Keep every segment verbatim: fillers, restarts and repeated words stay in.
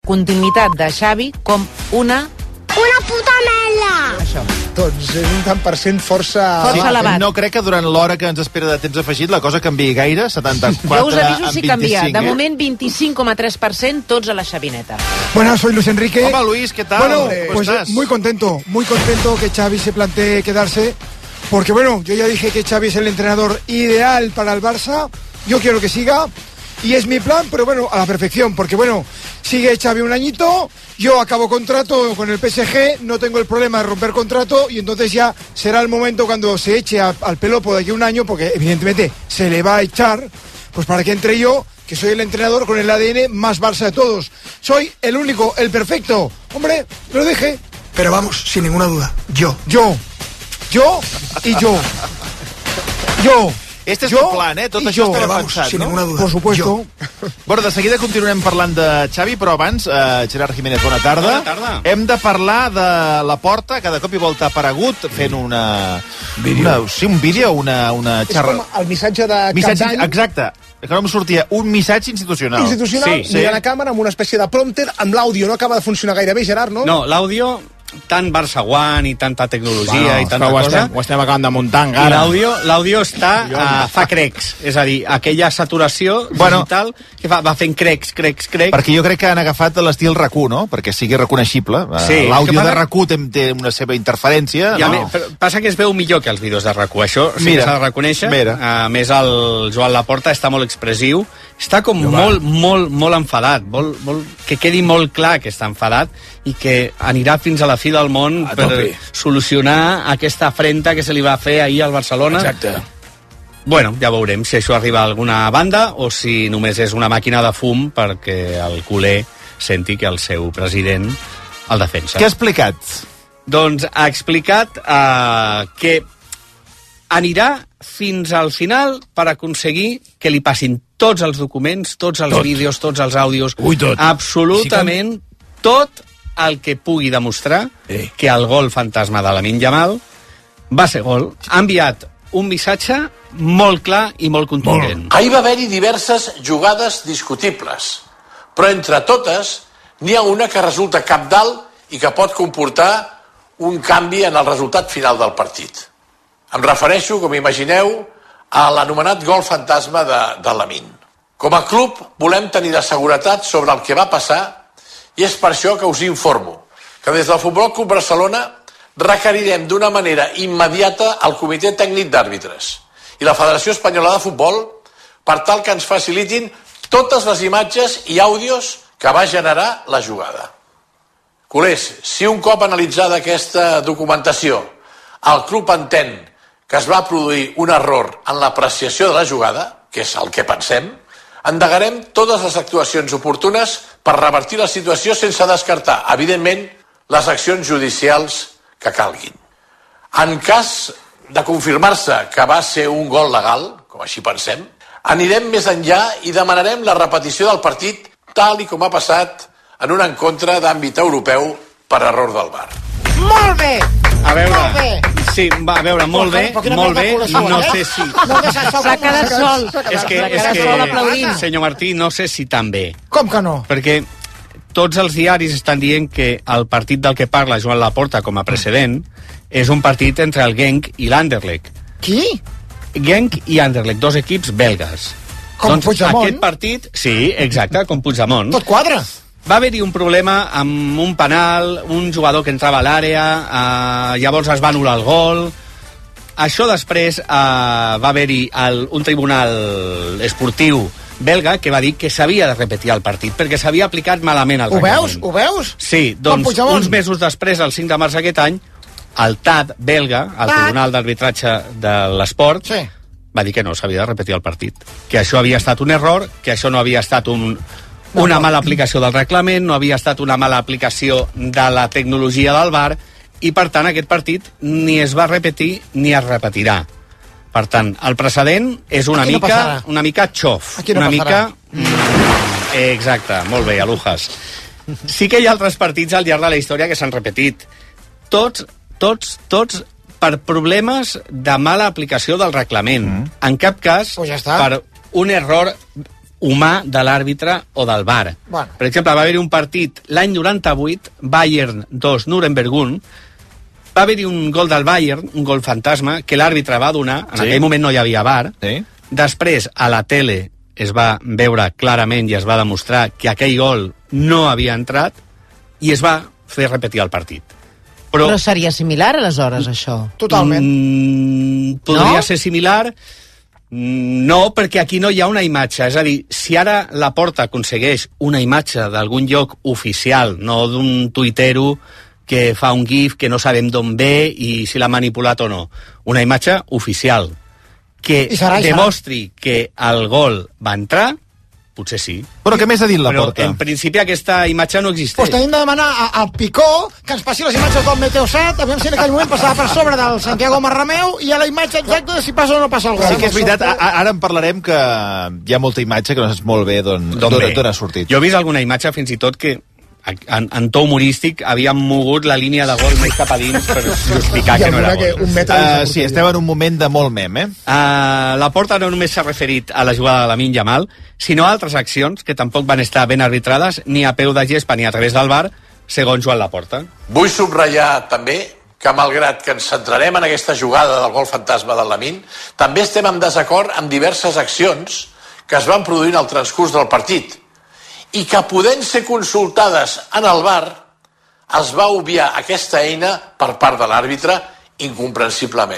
continuïtat de Xavi com una... Una puta merda! Això, doncs és un tant per cent força... Força elevat. No crec que durant l'hora que ens espera de temps afegit la cosa canviï gaire, setanta-quatre Jo us aviso si canvia. De eh? moment, vint-i-cinc coma tres per cent tots a la xavineta. Bueno, soy Luis Enrique. Hola, Luis, ¿qué tal? Bueno, ¿Cómo pues estás? muy contento, muy contento que Xavi se plantee quedarse, porque bueno, yo ya dije que Xavi es el entrenador ideal para el Barça, yo quiero que siga, y es mi plan, pero bueno, a la perfección, porque bueno, sigue Xavi un añito, yo acabo contrato con el P S G, no tengo el problema de romper contrato, y entonces ya será el momento cuando se eche a, al Pelopo de aquí a un año, porque evidentemente se le va a echar, pues para que entre yo, que soy el entrenador con el A D N más Barça de todos. Soy el único, el perfecto. Hombre, lo dije. Pero vamos, sin ninguna duda, yo. Yo. Yo y yo. Yo. Este és jo el plan, eh? Tot i això jo. estava Pero vamos, pensat, sin no? ninguna duda, Por supuesto. yo. Bueno, de seguida continuarem parlant de Xavi, però abans, eh, Gerard Jiménez, bona tarda. Bona tarda. Hem de parlar de la Porta, que de cop i volta ha aparegut fent una... una sí, un vídeo, una, una És xarra... com el missatge de Missatge, cap d'any exacte, que no em sortia, un missatge institucional. institucional, Sí, mirant a càmera amb una espècie de prompter, amb l'àudio no acaba de funcionar gaire bé, Gerard, no? No, l'àudio, tant Barça One i tanta tecnologia Bueno, i tanta ho cosa... estem, ho estem acabant de muntar I encara. l'àudio, l'àudio està, uh, fa crecs, és a dir, aquella saturació Bueno. digital que fa, va fent crecs, crecs, crecs. Perquè jo crec que han agafat l'estil RAC u, no? Perquè sigui reconeixible. Eh, Sí, L'àudio el que passa- de RAC u té, té una seva interferència. I a no? més, però passa que es veu millor que els vídeos de RAC u, això sí Mira, que s'ha de reconèixer. mira. A més, el Joan Laporta està molt expressiu, està com molt, molt, molt enfadat, vol, vol que quedi molt clar que està enfadat i que anirà fins a la fi del món A per tope. solucionar aquesta afrenta que se li va fer ahir al Barcelona. Exacte. Bueno, ja veurem si això arriba a alguna banda o si només és una màquina de fum perquè el culer senti que el seu president el defensa. Què ha explicat? Doncs ha explicat eh, que anirà fins al final per aconseguir que li passin tots els documents, tots els Tot. vídeos, tots els àudios, Ui, tot. absolutament tot el que pugui demostrar Eh. que el gol fantasma de Lamine Yamal va ser gol. Ha enviat un missatge molt clar i molt contundent. Ahir va haver-hi diverses jugades discutibles, però entre totes n'hi ha una que resulta cabdal i que pot comportar un canvi en el resultat final del partit. Em refereixo, com imagineu, a l'anomenat gol fantasma de, de Lamine. Com a club volem tenir la seguretat sobre el que va passar i és per això que us informo que des del Futbol Club Barcelona requerirem d'una manera immediata el Comitè Tècnic d'Àrbitres i la Federació Espanyola de Futbol per tal que ens facilitin totes les imatges i àudios que va generar la jugada. Culers, si un cop analitzada aquesta documentació el club entén que es va produir un error en l'apreciació de la jugada, que és el que pensem, endegarem totes les actuacions oportunes per revertir la situació sense descartar, evidentment, les accions judicials que calguin. En cas de confirmar-se que va ser un gol legal, com així pensem, anirem més enllà i demanarem la repetició del partit tal i com ha passat en un encontre d'àmbit europeu per error del V A R. Molt bé! A veure, Molt bé! sí, va, a veure, molt bé, Però quina molt bé, calculació, no eh? sé si... No, que s'ha S'ha quedat sol. És que, S'ha és quedat sol aplaudint. que, senyor Martí, no sé si tan bé, Com que no? perquè tots els diaris estan dient que el partit del que parla Joan Laporta com a precedent és un partit entre el Genk i l'Anderlecht. Qui? Genk i Anderlecht, dos equips belgues. Com Puigdemont? Aquest partit, sí, exacte, com Puigdemont. Tot quadra. Va haver-hi un problema amb un penal, un jugador que entrava a l'àrea, eh, llavors es va anul·lar el gol. Això després eh, va haver-hi el, un tribunal esportiu belga que va dir que s'havia de repetir el partit perquè s'havia aplicat malament el Ho reglament. veus? Ho veus? Sí, Com doncs Puigdemont. uns mesos després, el cinc de març d'aquest any, el T A D belga, el T A D. Tribunal d'Arbitratge de l'Esport, Sí. va dir que no s'havia de repetir el partit, que això havia estat un error, que això no havia estat un, una mala aplicació del reglament, no havia estat una mala aplicació de la tecnologia del V A R, i per tant aquest partit ni es va repetir ni es repetirà. Per tant, el precedent és una Aquí no mica passarà. una mica xof, Aquí no una passarà. mica... Mm, exacte, molt bé, Alujas. Sí que hi ha altres partits al llarg de la història que s'han repetit. Tots, tots, tots per problemes de mala aplicació del reglament. Mm. En cap cas Pues ja està. per un error humà de l'àrbitre o del V A R. Bueno. Per exemple, va haver-hi un partit l'any noranta-vuit, Bayern dos, Nuremberg un, va haver-hi un gol del Bayern, un gol fantasma, que l'àrbitre va donar, en Sí. aquell moment no hi havia V A R, Sí. després a la tele es va veure clarament i es va demostrar que aquell gol no havia entrat i es va fer repetir el partit. Però, Però seria similar, aleshores, això? Totalment. Mm, podria No? ser similar. Mm, No, perquè aquí no hi ha una imatge. És a dir, si ara la Porta aconsegueix una imatge d'algun lloc oficial, no d'un tuitero que fa un gif que no sabem d'on ve i si l'ha manipulat o no, una imatge oficial que I serà, i serà. demostri que el gol va entrar, potser sí. Però què més ha dit la Però Porta? en principi aquesta imatge no existeix. Pues tenim de demanar a- al Picó que ens passi les imatges del Meteosat, aviam si en aquell moment passava per sobre del Santiago Marrameu i a la imatge exacta de si passa o no passa el gol. Sí que és veritat, a- a- ara en parlarem que hi ha molta imatge que no saps molt bé d'on D'on ve? d'on ha sortit. Jo he vist alguna imatge fins i tot que en, en to humorístic havien mogut la línia de gol més cap a dins per justificar que no era gol. un metre Uh, sí, estem en un moment de molt mem, eh? Uh, la Porta no només s'ha referit a la jugada de Lamine Yamal, sinó a altres accions que tampoc van estar ben arbitrades ni a peu de gespa ni a través del V A R, segons Joan Laporta. Vull subratllar també que, malgrat que ens centrarem en aquesta jugada del gol fantasma del Lamine, també estem en desacord amb diverses accions que es van produir en el transcurs del partit i que, podent ser consultades en el V A R, es va obviar aquesta eina per part de l'àrbitre incomprensiblement.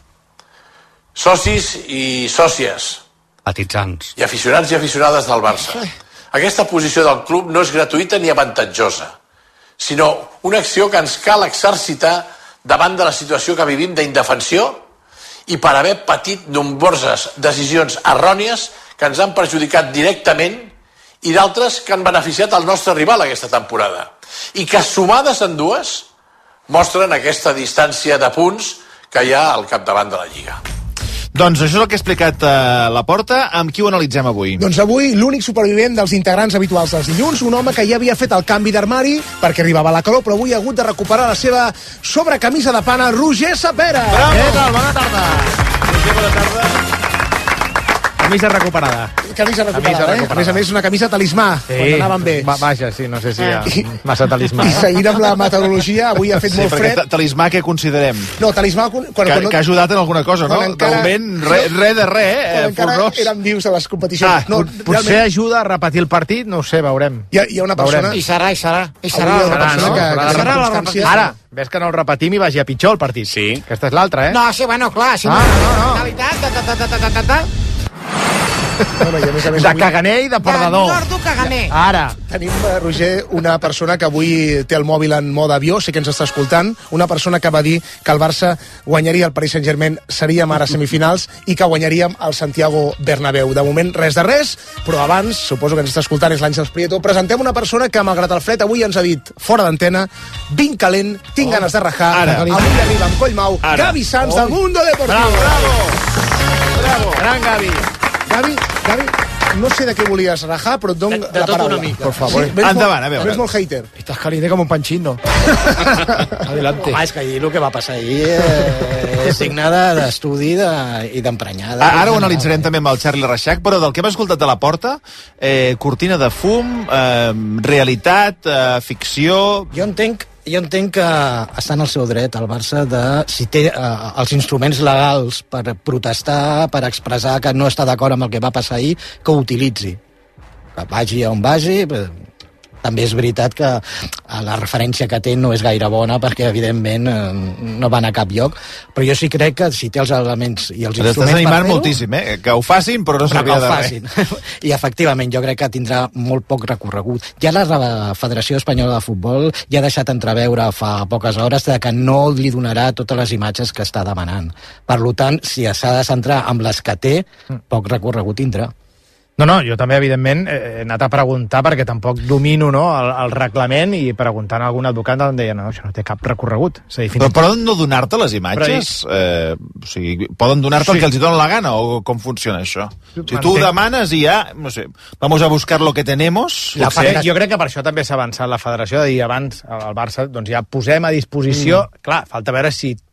Socis i sòcies Petitzants. i aficionats i aficionades del Barça, aquesta posició del club no és gratuïta ni avantatjosa, sinó una acció que ens cal exercitar davant de la situació que vivim d'indefensió i per haver patit nombroses decisions errònies que ens han perjudicat directament i d'altres que han beneficiat el nostre rival aquesta temporada i que, sumades en dues, mostren aquesta distància de punts que hi ha al capdavant de la Lliga. Doncs això és el que ha explicat uh, la Porta. Amb qui ho analitzem avui? Doncs avui l'únic supervivent dels integrants habituals dels dilluns, un home que ja havia fet el canvi d'armari perquè arribava la calor, però avui ha hagut de recuperar la seva sobrecamisa de pana, Roger Sapera. Bravo! Què tal? Bona tarda. Roger, bona tarda. Camisa recuperada. Camisa recuperada, Camisa eh? recuperada. A més a més, una camisa talismà, sí, quan anaven bé. Va, vaja, sí, no sé si hi ha I- massa talismà. I seguint amb la meteorologia, avui ha fet Sí, molt perquè fred. ta- talismà què considerem? No, talismà... Quan, quan, Que, quan, que ha ajudat en alguna cosa, no? quan encara- De moment, res re de res, quan eh? encara Fornós. érem vius a les competicions. Ah, no, potser ajuda a repetir el partit, no ho sé, veurem. hi ha, hi ha una persona... Veurem. I serà, i serà. I Avui serà, hi ha una serà, persona no? que, Serà que la serà la repetició. Ara, ves que no el repetim i vagi a pitjor el partit. Sí. Aquesta és l'altra, eh? No, sí, bueno, clar, si Ah, no... no, no. Realitat, ta, ta, ta, ta, ta, ta, ta, Bueno, i a més a més, De avui caganer i de perdedor. Gordo caganer. Ara. tenim, eh, Roger, una persona que avui té el mòbil en mode avió, sé que ens està escoltant, una persona que va dir que el Barça guanyaria el Paris Saint-Germain, seríem ara a semifinals, i que guanyaríem el Santiago Bernabéu. De moment, res de res, però abans, suposo que ens està escoltant, és l'Àngels Prieto, presentem una persona que, malgrat el fred, avui ens ha dit, fora d'antena, vinc calent, tinc ganes de rajar, Ara. avui arriba amb Collmau, Ara. Gavi Sanz, del Mundo Deportivo. Bravo, bravo. Bravo. Gran Gavi. Gavi, Gavi, no sé de què volies rajar, però et dono De- de la tot paraula. una mica. Por favor. Sí, endavant, a veure. Ves molt hater. Estás caliente como un panchino. Adelante. Home, és que ahir el que va passar ahir eh, és digne de- d'estudi de, i d'emprenyada. Ara ho analitzarem també amb el Charlie Reixac, però del que hem escoltat de la Porta, eh, cortina de fum, eh, realitat, eh, ficció... Jo entenc, jo entenc que està en el seu dret el Barça de, si té eh, els instruments legals per protestar, per expressar que no està d'acord amb el que va passar ahir, que ho utilitzi. Que vagi on vagi, però també és veritat que la referència que té no és gaire bona perquè, evidentment, eh, no van a cap lloc, però jo sí crec que si té els elements i els T'estàs instruments per animant fer-ho... moltíssim, eh? Que ho facin, però no Però que servia ho de res. facin. I efectivament, jo crec que tindrà molt poc recorregut. Ja la Federació Espanyola de Futbol ja ha deixat entreveure fa poques hores de que no li donarà totes les imatges que està demanant. Per tant, si s'ha de centrar amb les que té, poc recorregut tindrà. No, no, jo també, evidentment, he anat a preguntar perquè tampoc domino, no, el, el reglament, i preguntant a algun advocat em deia, no, això no té cap recorregut. És a dir, fins Però i tot... poden no donar-te les imatges? Eh, o sigui, poden donar-te Sí. el que els hi dona la gana, o com funciona això? Si tu Entenc. demanes i ja, no sé, vamos a buscar lo que tenemos... La potser- federació... Jo crec que per això també s'ha avançat la federació, de dir abans al Barça, doncs ja posem a disposició... Mm. Clar, falta veure si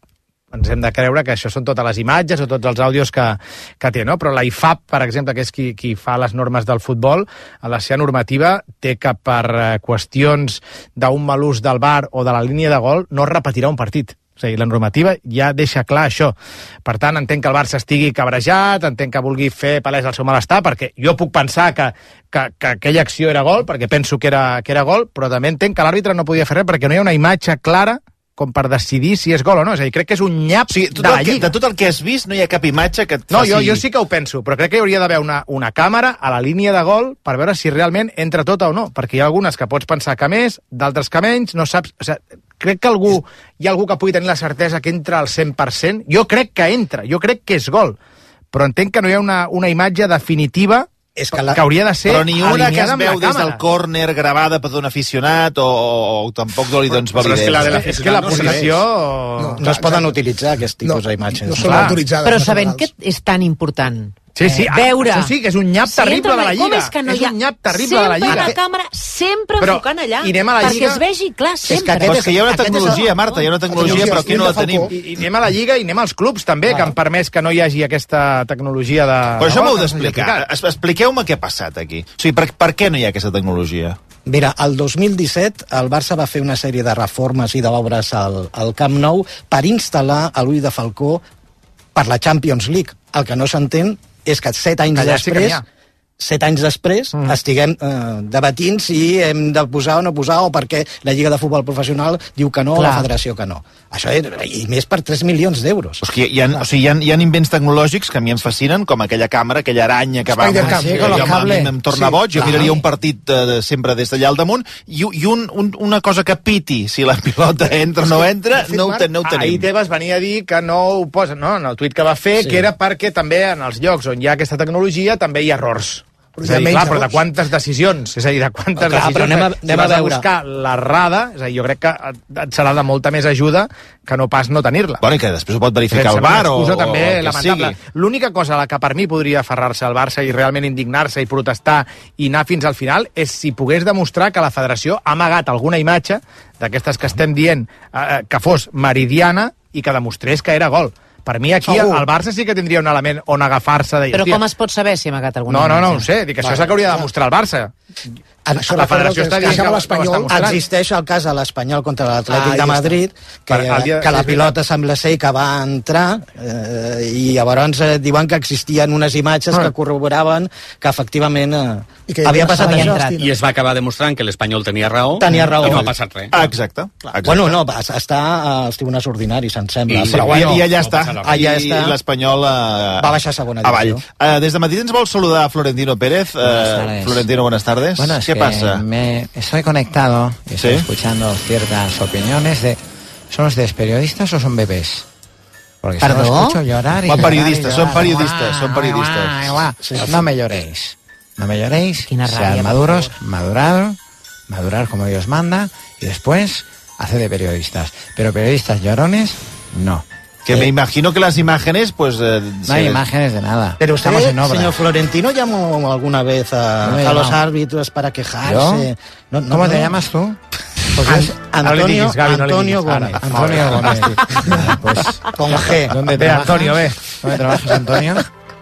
ens hem de creure que això són totes les imatges o tots els àudios que, que té, no? Però la I F A B, per exemple, que és qui, qui fa les normes del futbol, a la seva normativa té que per qüestions d'un mal ús del V A R o de la línia de gol no es repetirà un partit. O sigui, la normativa ja deixa clar això. Per tant, entenc que el Barça estigui cabrejat, entenc que vulgui fer palès el seu malestar, perquè jo puc pensar que, que, que aquella acció era gol, perquè penso que era, que era gol, però també entenc que l'àrbitre no podia fer res perquè no hi ha una imatge clara com per decidir si és gol o no. És a dir, crec que és un nyap, o sigui, de la que, Lliga. De tot el que has vist no hi ha cap imatge que et no, faci... No, jo, jo sí que ho penso, però crec que hi hauria d'haver una, una càmera a la línia de gol per veure si realment entra tota o no, perquè hi ha algunes que pots pensar que més, d'altres que menys, no saps... O sigui, crec que algú, hi ha algú que pugui tenir la certesa que entra al cent per cent. Jo crec que entra, jo crec que és gol, però entenc que no hi ha una, una imatge definitiva és que, la... que hauria de ser però ni una que es veu des del càmera. córner gravada per d'un aficionat o, o, o tampoc no li dones validesa. És que la, de és que la posició... No, no, no es poden utilitzar aquest tipus no, d'imatges. No són autoritzades. Però sabent que és tan important Sí, sí, eh, veure... Això sí, que és un nyap terrible de la Lliga. Com és que no és hi ha... un nyap terrible de la Lliga. Sempre la càmera, sempre però, enfocant allà, i anem a la perquè Lliga... es vegi clar, sempre. És que, però és que hi ha una tecnologia, Marta, hi ha una tecnologia, però aquí no la tenim. I, I anem a la Lliga i anem als clubs, també, que han permès que no hi hagi aquesta tecnologia de... Però això m'ho heu d'explicar. Expliqueu-me què ha passat aquí. O sigui, per, per què no hi ha aquesta tecnologia? Mira, el dos mil disset el Barça va fer una sèrie de reformes i d'obres al, al Camp Nou per instal·lar a l'ull de Falcó per la Champions League. El que no s'entén és que set anys Allà després, sí set anys després, mm. estiguem eh, debatint si hem de posar o no posar, o perquè la Lliga de Futbol Professional diu que no, o la Federació que no. Això és, i més per tres milions d'euros. O sigui, hi ha, o sigui, hi ha, hi ha invents tecnològics que a mi em fascinen, com aquella càmera, aquella aranya que va... Ah, sí, jo, a mi em torna sí, boig, jo clar. miraria un partit de, sempre des d'allà al damunt, i, i un, un, una cosa que piti, si la pilota entra o no entra, no ho, ten, no ho tenim. Ahir Tebas venia a dir que no ho posa, no, en el tuit que va fer, sí. que era perquè també en els llocs on hi ha aquesta tecnologia també hi ha errors. Però, és a dir, clar, però de quantes decisions? És a dir, de quantes clar, decisions? Anem a, si anem vas a, a buscar l'errada, és a dir, jo crec que et serà de molta més ajuda que no pas no tenir-la. Bueno, i que després ho pot verificar el V A R o, o, també o el que lamentable. sigui. L'única cosa a la que per mi podria aferrar-se al Barça i realment indignar-se i protestar i anar fins al final és si pogués demostrar que la federació ha amagat alguna imatge d'aquestes que estem dient eh, que fos meridiana i que demostrés que era gol. Per mi aquí el, el Barça sí que tindria un element on agafar-se de... Però com es pot saber si ha amagat alguna No, no, no, imatge? ho sé, dic, això és el que hauria de demostrar el Barça. Això la federació està dient que l'Espanyol. Existeix el cas de l'Espanyol contra l'Atlètic ah, de Madrid, que, dia, que la pilota sembla ser que va entrar eh, i llavors eh, diuen que existien unes imatges ah. que corroboraven que efectivament eh, I que havia passat això. I es va acabar demostrant que l'Espanyol tenia raó, tenia raó i no ha passat res. Ah, exacte, exacte. Bueno, no, està als tribunals ordinaris, em sembla. I, però, bueno, i, i allà està. Allà està. I l'Espanyol eh, va baixar a segona divisió. Uh, des de Madrid ens vol saludar Florentino Pérez. Uh, Florentino, buenas tardes. Bueno, es ¿Qué que pasa? Me estoy conectado y estoy ¿Sí? escuchando ciertas opiniones de... ¿Son ustedes periodistas o son bebés? Porque si ¿Perdón? no escucho llorar y Son llorar y periodistas, llorar. son periodistas, Guau, son periodistas. guau, guau. Sí, sí. No me lloréis. No me lloréis. Quina Sean rabia, maduros, por madurar, madurar como Dios manda y después hacer de periodistas. Pero periodistas llorones, no. Que me imagino que las imágenes, pues... Eh, No hay imágenes de nada. Pero usted, Estamos en obra. señor Florentino, llamó alguna vez a, No he a los llamado. árbitros para quejarse. ¿Yo? No, no, ¿Cómo no. te llamas tú? Pues An- es no le Antonio, diguis, Gavi, no le Antonio diguis. Gómez. Ara, Antonio Gómez. Vale, pues, Con G. ¿Dónde Ve, trabajas? Antonio, ve. ¿Dónde trabajas, Antonio?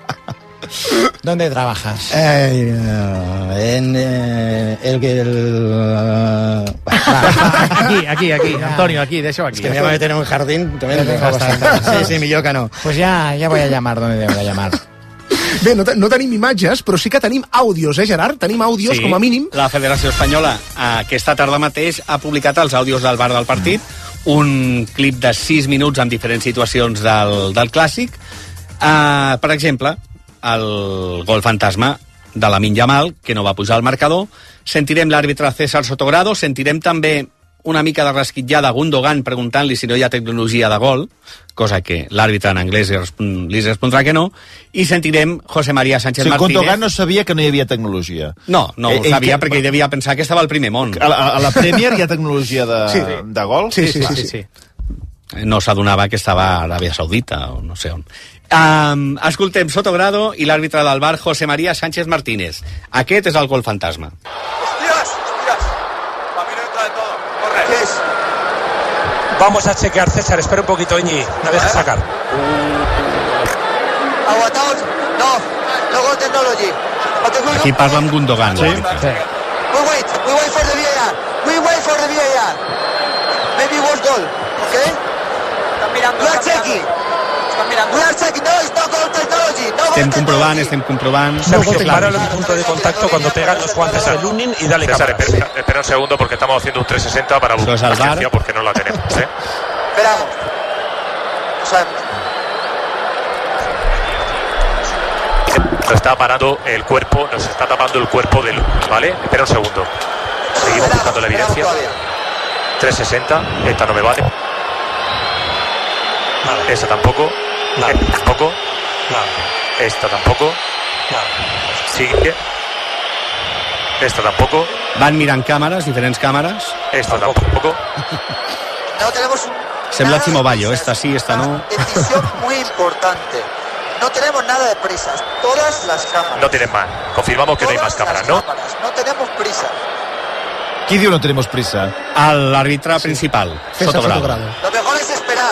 ¿Dónde trabajas? Eh, en eh, el que... El, Aquí, aquí, aquí. Antonio, aquí, deixa-ho aquí. que me va a meter en un jardín. También Ya tengo bastante. Sí, sí, millor que no. Pues ya, ya voy a llamar donde debo de llamar. Bé, no, te, no tenim imatges, però sí que tenim àudios, eh, Gerard? Tenim àudios, Sí, com a mínim. La Federació Espanyola aquesta tarda mateix ha publicat els àudios del V A R del partit, un clip de sis minuts amb diferents situacions del, del Clàssic. Uh, per exemple, el gol fantasma de Lamine Yamal, que no va pujar al marcador. Sentirem l'àrbitre César Sotogrado, sentirem també una mica de rasquitllada a Gundogan preguntant-li si no hi ha tecnologia de gol, cosa que l'àrbitre en anglès li respondrà que no, i sentirem José María Sánchez O sigui, Martínez. Gundogan no sabia que no hi havia tecnologia. No, no ho Eh, sabia eh, perquè ell devia pensar que estava al primer món. A la, a la Premier hi ha tecnologia de, Sí. de gol? Sí, sí, sí. Sí, sí. sí. No s'adonava que estava a Aràbia Saudita o no sé on. Um, escoltem Sotogrado i l'àrbitre del V A R, José María Sánchez Martínez. Aquest és el gol fantasma. ¡Hostias! ¡Hostias! Para mí no entra de todo. Corre. ¿Qué es? Vamos a chequear, César, espera un poquito, Iñi, me deja sacar. Aguantaos, no, no go technology. Aquí parla amb Gundogan. Sí, sí. We wait, we wait for the V A R. We wait for the V A R. Maybe was goal, okay? Están mirando. We are checking. Están mirando. We are checking. No, it's not goal technology. No goal Estem comprovant, technology. estem comprovant. Sergio, para el punto de contacto cuando pegan los guantes de Lunin y dale César, cámaras. espera, espera un segundo porque estamos haciendo un trescientos sesenta para Eso es al urgencia bar. porque no la tenemos, ¿eh? Esperamos. O sea, Nos está parando el cuerpo, nos está tapando el cuerpo del... ¿Vale? Espera un segundo. Seguimos buscando la evidencia. trescientos sesenta, esta no me vale. Esta tampoco. Esta tampoco. Esta tampoco. Sigue. Esta tampoco. Van mirant càmeres, diferents càmeres. Esta tampoco. no tenemos Sembla Timo Bayo, esta sí, esta no. decisión muy importante. No tenemos nada de prisas. Todas las cámaras. No tienen más. Confirmamos que no hay más cámaras, ¿no? No tenemos prisa. Qui diu no tenemos prisa? L'àrbitre principal, Sotogrado. Lo mejor es esperar.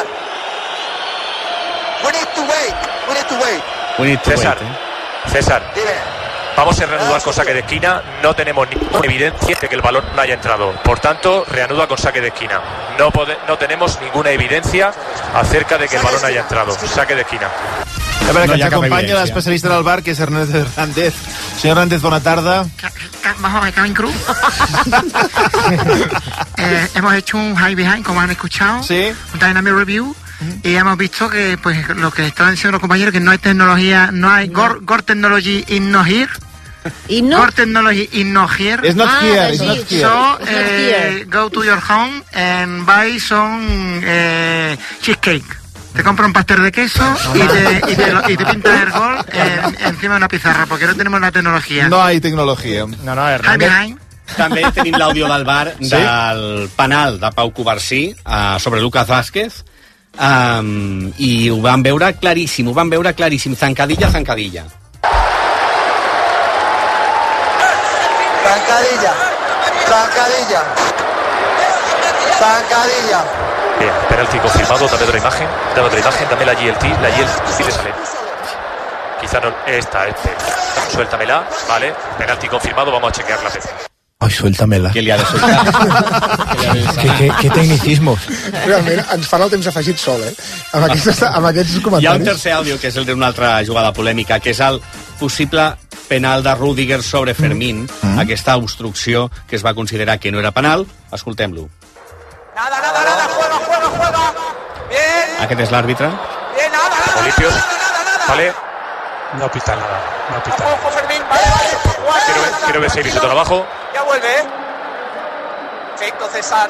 We need to wait. We need to wait. We need to César, wait, eh? César, vamos a reanudar con saque de esquina. No tenemos ninguna evidencia de que el balón no haya entrado. Por tanto, reanuda con saque de esquina. No, pode, no tenemos ninguna evidencia acerca de que el balón haya entrado. Saque de esquina. A veure, No que hi ens ha cap acompanya evidència. l'especialista del bar, que és Hernández Hernández. Senyor Hernández, bona tarda. Bajo de Cabin Cruz. eh, hemos hecho un high behind, como han escuchado, sí. un Dynamic Review, y hemos visto que pues lo que estaban diciendo los compañeros, que no hay tecnología, no hay Gore, Gore Technology in no here. I no? Gore Technology in no here. It's not Ah, here, sí. it's not here. So, It's not eh, here. go to your home and buy some eh, cheesecake. Te compra un pastel de queso y te, y te, lo- y te pintas el gol en- encima de una pizarra, porque no tenemos la tecnología. No hay tecnologia. No, no, High Hernández... behind. També tenim l'àudio del bar Sí? del penal de Pau Covarsí uh, sobre Lucas Vázquez, um, i ho van veure claríssim, ho van veure claríssim, zancadilla, zancadilla. Zancadilla. Zancadilla. Zancadilla. Bien, penalti confirmado. Dame otra imagen. Dame otra imagen. Dame la G L T. La G L T le sale. Quizá no. Esta, este. Suéltamela. Vale. Penalti confirmado. Vamos a chequear la P C. Ai, suelta-me-la. Què li ha de soltar? Que, que, que tecnicismos. Realment, ens fan el temps afegit sol, eh? Amb aquests, amb aquests Hi ha un comentaris. tercer àudio, que és el d'una altra jugada polèmica, que és el possible penal de Rüdiger sobre Fermín, mm. aquesta obstrucció que es va considerar que no era penal. Escoltem-lo. Nada, nada, nada, juega, juega, juega. Bien, Aquest és l'àrbitre. bien, nada, nada. Limpios. Vale. No pita nada, no pita. Ojo, Fermín, vale, vale. Juega, Quiero ver, nada, quiero ver si hay visor abajo. Ya vuelve, ¿eh? Perfecto, César.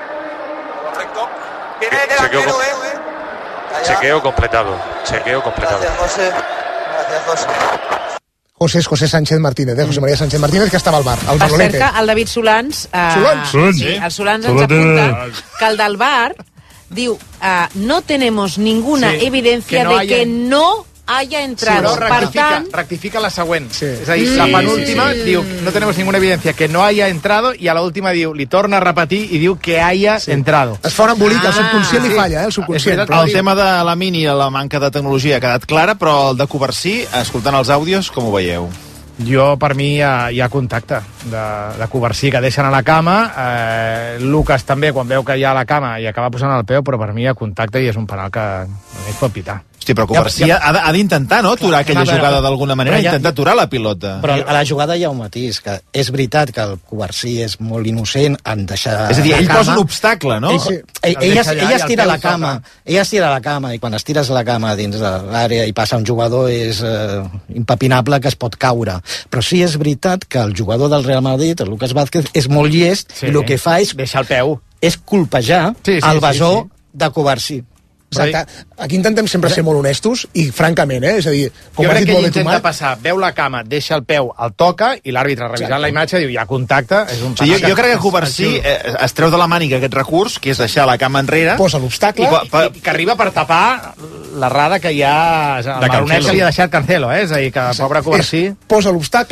Correcto. Viene el Chequeo delantero, con- ¿eh? Chequeo completado. Chequeo completado. Gracias, José. Gracias, José. José, José Sánchez Martínez, eh? José María Sánchez Martínez, que estava al bar, al Per cert balonete. que el David Solans... Eh, Solans? Sí, el Solans ens apunta que el del bar diu eh, no tenemos ninguna Sí, evidencia que no de haya- que no haya entrado. Però Per rectifica, tant, rectifica la següent. Sí. És a dir, Sí, la penúltima sí. diu no tenemos ninguna evidencia que no haya entrado, i a l'última diu, li torna a repetir i diu que haya sí. entrado. Es fa un embolic, el Ah, subconscient li sí. falla, eh? El subconscient. És veritat, Però El tema de la mini i la manca de tecnologia ha quedat clara, però el de Covarsí, escoltant els àudios, com ho veieu? Jo, per mi, hi ha, hi ha contacte de, de Covarsí, que deixen a la cama. Eh, Lucas també, quan veu que hi ha a la cama, i acaba posant el peu, però per mi hi ha contacte i és un penal que no es pot pitar. Hosti, però Covarsí Ja- ha, ha d'intentar, no?, aturar aquella a veure, jugada d'alguna manera, però ja- intentar aturar la pilota. Però a la jugada hi ha un matís, que és veritat que el Covarsí és molt innocent en deixar És a dir, la ell cama. posa un obstacle, no? Ell, Sí. ell, El ell, deixa es, allà ell i es el tira a la peu cama, toca. ell es tira a la cama, i quan es tires a la cama dins de l'àrea i passa un jugador és eh, impepinable que es pot caure. Però sí és veritat que el jugador del Real Madrid, el Lucas Vázquez, és molt llest, Sí. i el que fa és, Deixa el peu. és colpejar Sí, sí, el sí, besó sí. de Covarsí. Exacte. Aquí intentem sempre ser molt honestos i, francament, eh? És a dir, com Jo has crec dit que molt ell bé tu, intenta Marc, passar, veu la cama, deixa el peu, el toca, i l'àrbitre, revisant la imatge, diu, hi ha contacte, és un O sigui, penal jo, jo crec que Covarsí eh, es treu de la màniga aquest recurs, que és deixar la cama enrere. posa l'obstacle I qua- pa- I que arriba per tapar l'errada que hi ha... El De Maronet Cancelo. que li ha deixat Cancelo, eh? És a dir, que pobre Covarsí... és, posa l'obstacle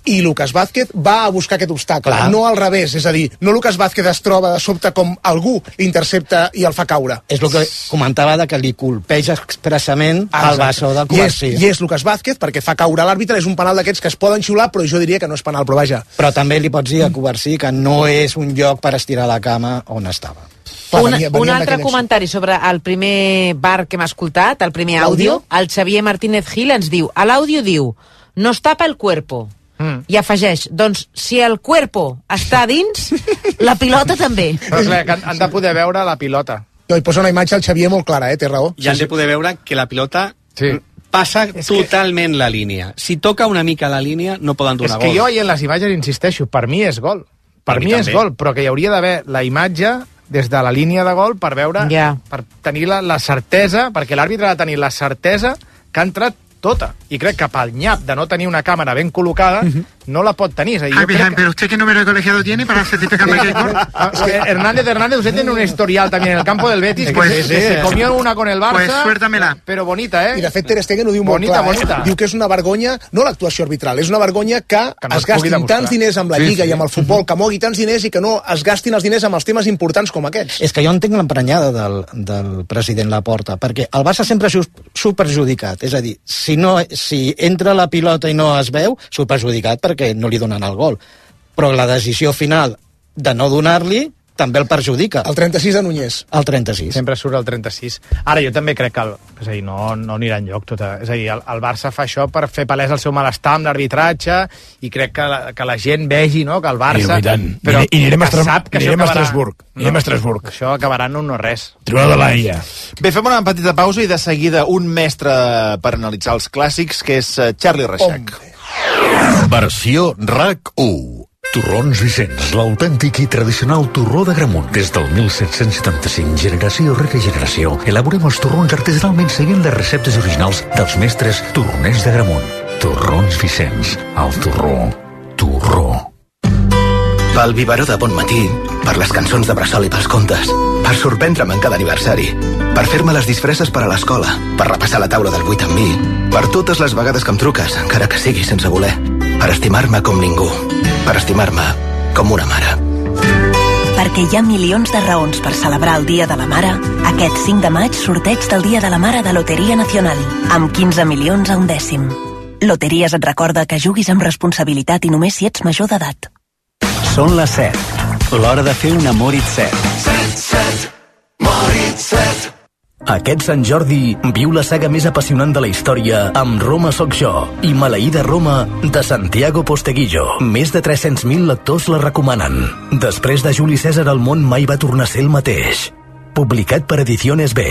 i Lucas Vázquez va a buscar aquest obstacle, Clar. no al revés, és a dir, no Lucas Vázquez es troba de sobte com algú l'intercepta i el fa caure. És el que comentava, de que li colpeja expressament al base del I és, Covarsí. I és Lucas Vázquez perquè fa caure l'àrbitre, és un penal d'aquests que es poden xiular, però jo diria que no és penal, però vaja. Però també li pots dir a Covarsí que no és un lloc per estirar la cama on estava. Un, un altre comentari sobre el primer bar que hem escoltat, el primer àudio. El Xavier Martínez Gil ens diu, a l'àudio diu, no es tapa el cuerpo. Mm. I afegeix, doncs, si el cuerpo està dins, la pilota també. Però clar, que han, han de poder veure la pilota. No, hi posa una imatge al Xavier molt clara, eh? Té raó. I han de poder veure que la pilota sí. passa és totalment que... la línia. Si toca una mica la línia, no poden donar gol. És que gol. jo, i en les imatges, insisteixo, per mi és gol. Per, per mi, mi és gol, però que hi hauria d'haver la imatge des de la línia de gol per veure, yeah. per tenir la, la certesa, perquè l'àrbitre ha de tenir la certesa que ha entrat tota. I crec que pel nyap de no tenir una càmera ben col·locada, uh-huh. no la pot tenir. És a dir, Javi, Jaime, que... ¿pero usted qué número de colegiado tiene para certificar que gol? Es que Hernández Hernández, usted tiene un historial también en el campo del Betis, pues, que, sí, se, sí. que se comió una con el Barça, pues suéltamela. Però bonita, eh? I de fet Ter Stegen ho diu molt bonita, clar, bonita. Eh? Diu que és una vergonya, no l'actuació arbitral, és una vergonya que, que no es gastin tants diners amb la Lliga sí, sí. i amb el futbol, que mogui tants diners i que no es gastin els diners amb els temes importants com aquests. És que jo entenc l'emprenyada del, del president Laporta, perquè el Barça sempre surt perjudicat, és a dir, si, no, si entra la pilota i no es veu, surt perjudicat perquè no li donen el gol. Però la decisió final de no donar-li també el perjudica. El trenta-sis de Núñez. El trenta-sis. Sempre surt el trenta-sis. Ara, jo també crec que el, és a dir, no, no anirà enlloc. Tota, és a dir, el, el Barça fa això per fer palès el seu malestar amb l'arbitratge i crec que la, que la gent vegi, no?, que el Barça... I, però I anirem a, sap que anirem això a Estrasburg. No, anirem a Estrasburg. Això acabarà en un no res. Tribunal de l'Aia. Bé, fem una petita pausa i de seguida un mestre per analitzar els clàssics, que és Charlie Reixac. Versió RAC u. Torrons Vicenç, l'autèntic i tradicional torró d'Agramunt. Des del mil set-cents setanta-cinc, generació rere generació, elaborem els torrons artesanalment seguint les receptes originals dels mestres torroners d'Agramunt. Torrons Vicenç, el torró, torró. Pel biberó de bon matí, per les cançons de bressol i pels contes, per sorprendre'm en cada aniversari, per fer-me les disfresses per a l'escola, per repassar la taula del vuit amb mi, per totes les vegades que em truques, encara que sigui sense voler, per estimar-me com ningú, per estimar-me com una mare. Perquè hi ha milions de raons per celebrar el Dia de la Mare, aquest cinc de maig sorteig del Dia de la Mare de Loteria Nacional, amb quinze milions a un dècim. Loteries et recorda que juguis amb responsabilitat i només si ets major d'edat. Són les set. L'hora de fer un Amorit set. set, set, Morit set. Aquest Sant Jordi viu la saga més apassionant de la història amb Roma soc jo i Maleïda Roma de Santiago Posteguillo. Més de tres-cents mil lectors la recomanen. Després de Juli César, el món mai va tornar a ser el mateix. Publicat per Ediciones B.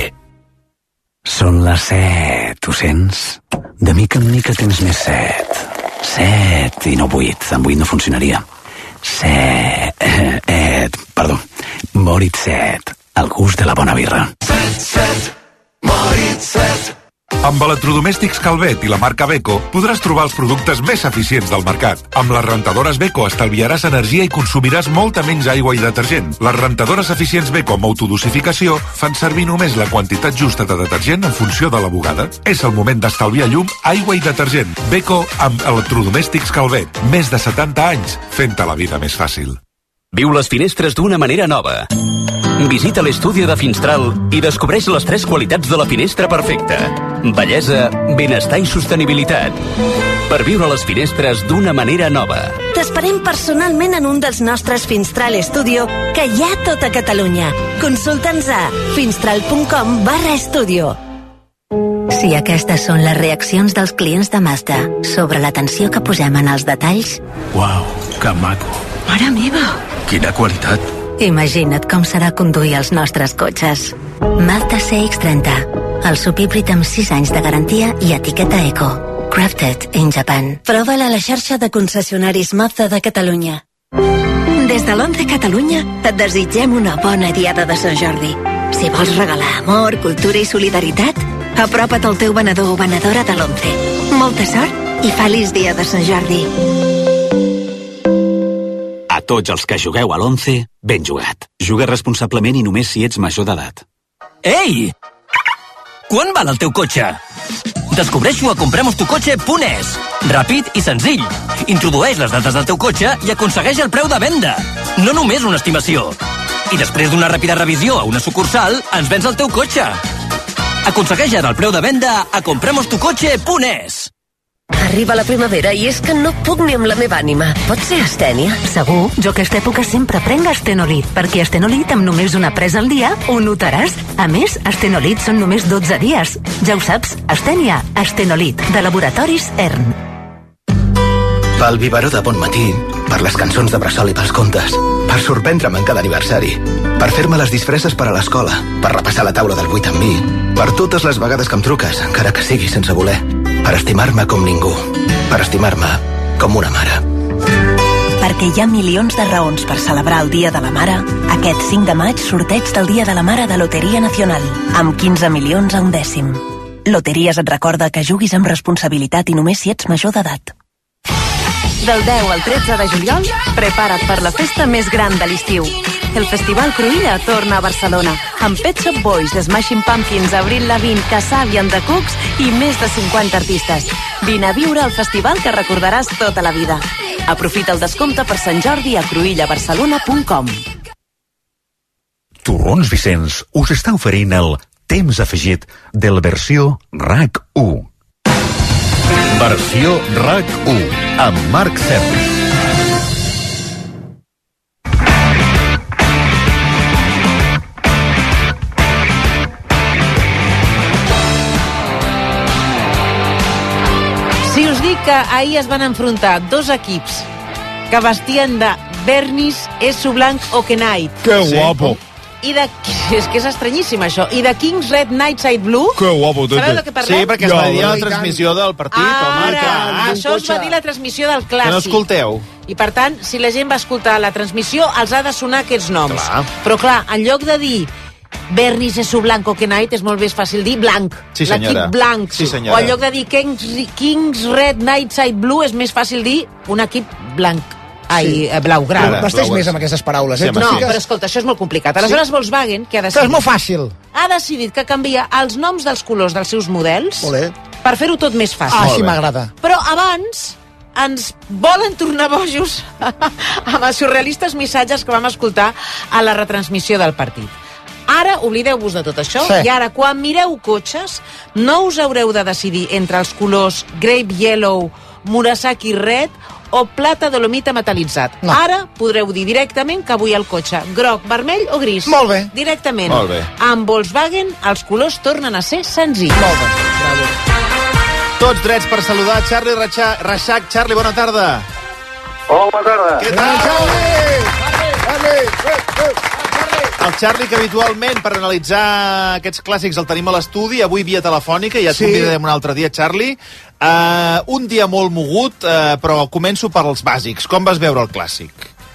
Són les set, ho sents? De mica en mica tens més set. Set i no vuit. Amb vuit no funcionaria. Set... Eh, perdó. Morit set. El gust de la bona birra. set, set, Morit set. Amb electrodomèstics Calvet i la marca Beko podràs trobar els productes més eficients del mercat. Amb les rentadores Beko estalviaràs energia i consumiràs molta menys aigua i detergent. Les rentadores eficients Beko amb autodosificació fan servir només la quantitat justa de detergent en funció de la bugada. És el moment d'estalviar llum, aigua i detergent. Beko amb electrodomèstics Calvet. Més de setanta anys fent-te la vida més fàcil. Viu les finestres d'una manera nova. Visita l'estudi de Finstral i descobreix les tres qualitats de la finestra perfecta. Bellesa, benestar i sostenibilitat. Per viure les finestres d'una manera nova. T'esperem personalment en un dels nostres Finstral Studio que hi ha a tota Catalunya. Consulta'ns a finstral.com barra estudio. Si aquestes són les reaccions dels clients de Mazda sobre l'atenció que posem en els detalls... Uau, que maco. Mare meva! Quina qualitat. Imagina't com serà conduir els nostres cotxes. Mazda C X trenta, el subhíbrid amb sis anys de garantia i etiqueta Eco. Crafted in Japan. Prova-la a la xarxa de concessionaris Mazda de Catalunya. Des de l'onze Catalunya et desitgem una bona diada de Sant Jordi. Si vols regalar amor, cultura i solidaritat, apropa't al teu venedor o venedora de l'onze. Molta sort i feliç dia de Sant Jordi. A tots els que jugueu a l'onze, ben jugat. Juga responsablement i només si ets major d'edat. Ei! Quan val el teu cotxe? Descobreix-ho a compremos tu cotxe punt es. Ràpid i senzill. Introdueix les dades del teu cotxe i aconsegueix el preu de venda. No només una estimació. I després d'una ràpida revisió a una sucursal, ens vens el teu cotxe. Aconsegueix ara el preu de venda a compremos tu cotxe punt es. Arriba la primavera i és que no puc ni amb la meva ànima. Pot ser astènia? Segur, jo aquesta època sempre prenc Astenolit, perquè Astenolit amb només una presa al dia ho notaràs. A més, Astenolit són només dotze dies. Ja ho saps, Astènia, Astenolit, de Laboratoris ERN. Pel biberó de bon matí, per les cançons de bressol i pels contes, per sorprendre'm en cada aniversari, per fer-me les disfresses per a l'escola, per repassar la taula del vuit amb mi, per totes les vegades que em truques, encara que sigui sense voler, per estimar-me com ningú, per estimar-me com una mare. Perquè hi ha milions de raons per celebrar el Dia de la Mare, aquest cinc de maig sorteig del Dia de la Mare de Loteria Nacional, amb quinze milions a un dècim. Loteries et recorda que juguis amb responsabilitat i només si ets major d'edat. Del deu al tretze de juliol, prepara't per la festa més gran de l'estiu. El Festival Cruïlla torna a Barcelona, amb Pet Shop Boys, The Smashing Pumpkins, Avril Lavigne, Kasabian and The Cooks i més de cinquanta artistes. Vine a viure el festival que recordaràs tota la vida. Aprofita el descompte per Sant Jordi a cruïlla barcelona punt com. Torrons Vicenç us està oferint el temps afegit de la versió RAC u. Versió RAC u, amb Marc Serra. Si us dic que ahir es van enfrontar dos equips que vestien de Bernis, Esso Blanc o Knight. Que guapo. I de... És que és estranyíssim, això. I de Kings Red Nightside Blue. Que guapo, Tete. Sabeu de què parlem? Sí, perquè es va dir a la transmissió del partit. Ara, home, això es va dir la transmissió del clàssic. Que no escolteu. I per tant, si la gent va escoltar la transmissió, els ha de sonar aquests noms. Clar. Però clar, en lloc de dir Bernis, Esso Blanc o Knight, és molt més fàcil dir blanc. Sí, senyora. L'equip blanc. Sí, senyora. O en lloc de dir Kings, Kings Red Nightside Blue, és més fàcil dir un equip blanc. Ai, sí. Blaugrana. Vesteix més amb aquestes paraules, eh? Sí, no, però escolta, això és molt complicat. Aleshores, sí. Volkswagen, que ha decidit... Que és molt fàcil. Ha decidit que canvia els noms dels colors dels seus models Olé. per fer-ho tot més fàcil. Ah, sí, m'agrada. Però abans ens volen tornar bojos amb els surrealistes missatges que vam escoltar a la retransmissió del partit. Ara, oblideu-vos de tot això, sí. I ara, quan mireu cotxes, no us haureu de decidir entre els colors Grape Yellow, Murasaki Red o plata dolomita metal·litzat. No. Ara podreu dir directament que avui el cotxe groc, vermell o gris. Molt bé. Directament. Molt bé. Amb Volkswagen els colors tornen a ser senzills. Molt bé. Bravo. Tots drets per saludar Charlie Reixac. Charlie, bona tarda. Hola, bona tarda. Què tal? Charlie! Charlie! El Charlie, que habitualment per analitzar aquests clàssics el tenim a l'estudi, avui via telefònica, ja et Sí. convidarem un altre dia, Charlie. Uh, un dia molt mogut, uh, però començo per als bàsics. Com vas veure el clàssic?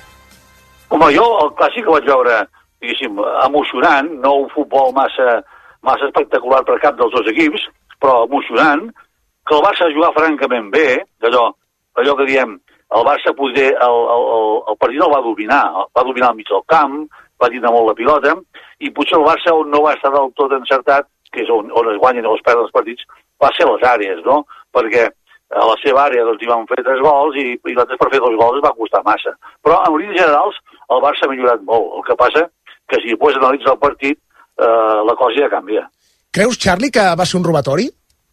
Home, jo el clàssic el vaig veure, diguéssim, emocionant, no un futbol massa, massa espectacular per cap dels dos equips, però emocionant, que el Barça jugava francament bé, allò, allò que diem, el Barça poder, el, el, el, el partit el va dominar, va dominar al mig del camp, va dinar molt la pilota, i potser el Barça on no va estar del tot encertat, que és on, on es guanyen o es perden els partits, va ser les àrees, no? Perquè a la seva àrea doncs, hi van fer tres gols i, i l'altre per fer dos gols es va costar massa. Però en línies generals el Barça ha millorat molt. El que passa que si després analitzes el partit eh, la cosa ja canvia. Creus, Charlie, que va ser un robatori?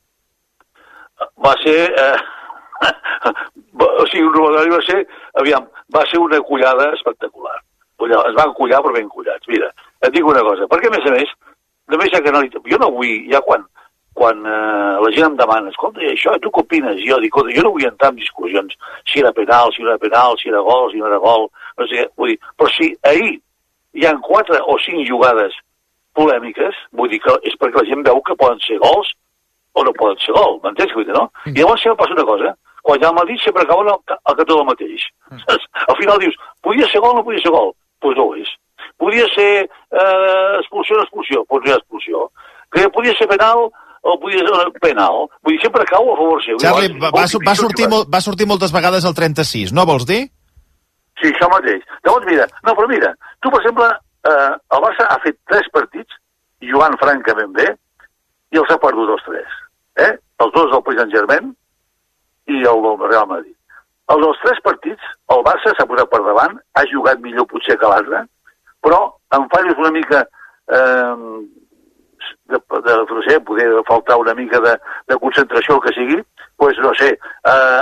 Va ser... Eh, o sigui, un robatori va ser... Aviam, va ser una collada espectacular. Es van collar però ben collats. Mira, et dic una cosa, perquè a més a més, només hi ha que analitzar... Jo no vull, ja quan... quan eh, la gent em demana, escolta, i això, tu què opines? I jo dic, jo no vull entrar en discussions, si era penal, si no era penal, si era gol, si no era gol, no sé què, vull dir, però si ahir hi ha quatre o cinc jugades polèmiques, vull dir que és perquè la gent veu que poden ser gols o no poden ser gol, m'entens què vull dir, no? Mm. I llavors sempre passa una cosa, quan hi ha el mateix sempre acaben el, el que tot el mateix. Mm. Al final dius, podia ser gol o no podia ser gol? Doncs pues no ho és. Podia ser eh, expulsió o no expulsió? Doncs pues no hi ha expulsió. Que podia ser penal o podia ser penal, vull dir, sempre cau a favor seu. Charlie, va, va, va, sortir, va sortir moltes vegades el trenta-sis, no vols dir? Sí, això mateix. Llavors, mira, no, però mira, tu, per exemple, eh, el Barça ha fet tres partits jugant francament bé i els ha perdut els tres. Eh? Els els dos del Paris Saint-Germain i el del Real Madrid. Els dels tres partits, el Barça s'ha posat per davant, ha jugat millor potser que l'altre, però en fallos una mica eh, de, de, no sé, poder faltar una mica de, de concentració, el que sigui, doncs no sé, eh,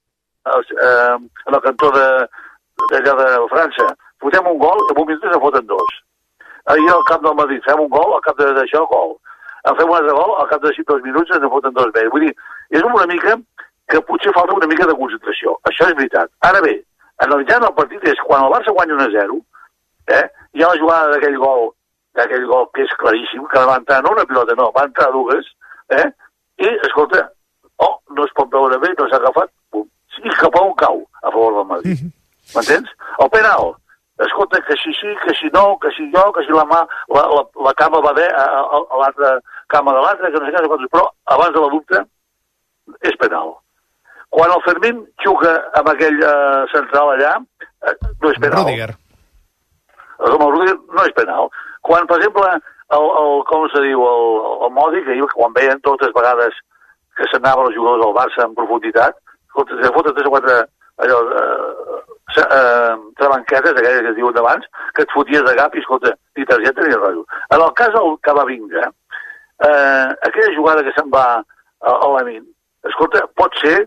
eh, en el cantó de, d'allà de França, fotem un gol, en un minut se foten dos. Ahir al camp del Madrid fem un gol, al cap d'això, gol. En fem un altre gol, al cap de cinc dos minuts ens en foten dos més. Vull dir, és una mica que potser falta una mica de concentració. Això és veritat. Ara bé, analitzant el partit és quan el Barça guanya un a zero, eh, hi ha la jugada d'aquell gol, d'aquell gol que és claríssim, que va entrar no una pilota, no, va entrar dues, eh, i, escolta, oh, no es pot veure bé, no s'ha agafat, pum, i cap a un cau a favor del Madrid. M'entens? El penal, escolta, que si sí, que si no, que si jo, que si la mà, la, la, la cama va bé a, a, a l'altra cama de l'altra, que no sé què, però abans de la dubte és penal. Quan el Fermín juga amb aquell eh, central allà, eh, no és penal. Rüdiger. El Rüdiger no és penal. Quan, per exemple, el, el com se diu, el, el Modi, que quan veien totes vegades que s'anaven els jugadors del Barça en profunditat, escolta, se foten tres o quatre allò, eh, eh, trabanquetes, aquelles que es diuen d'abans, que et foties de gap i, escolta, ni targeta ni rotllo. En el cas del Camavinga, eh, aquella jugada que se'n va a, a Lamin, escolta, pot ser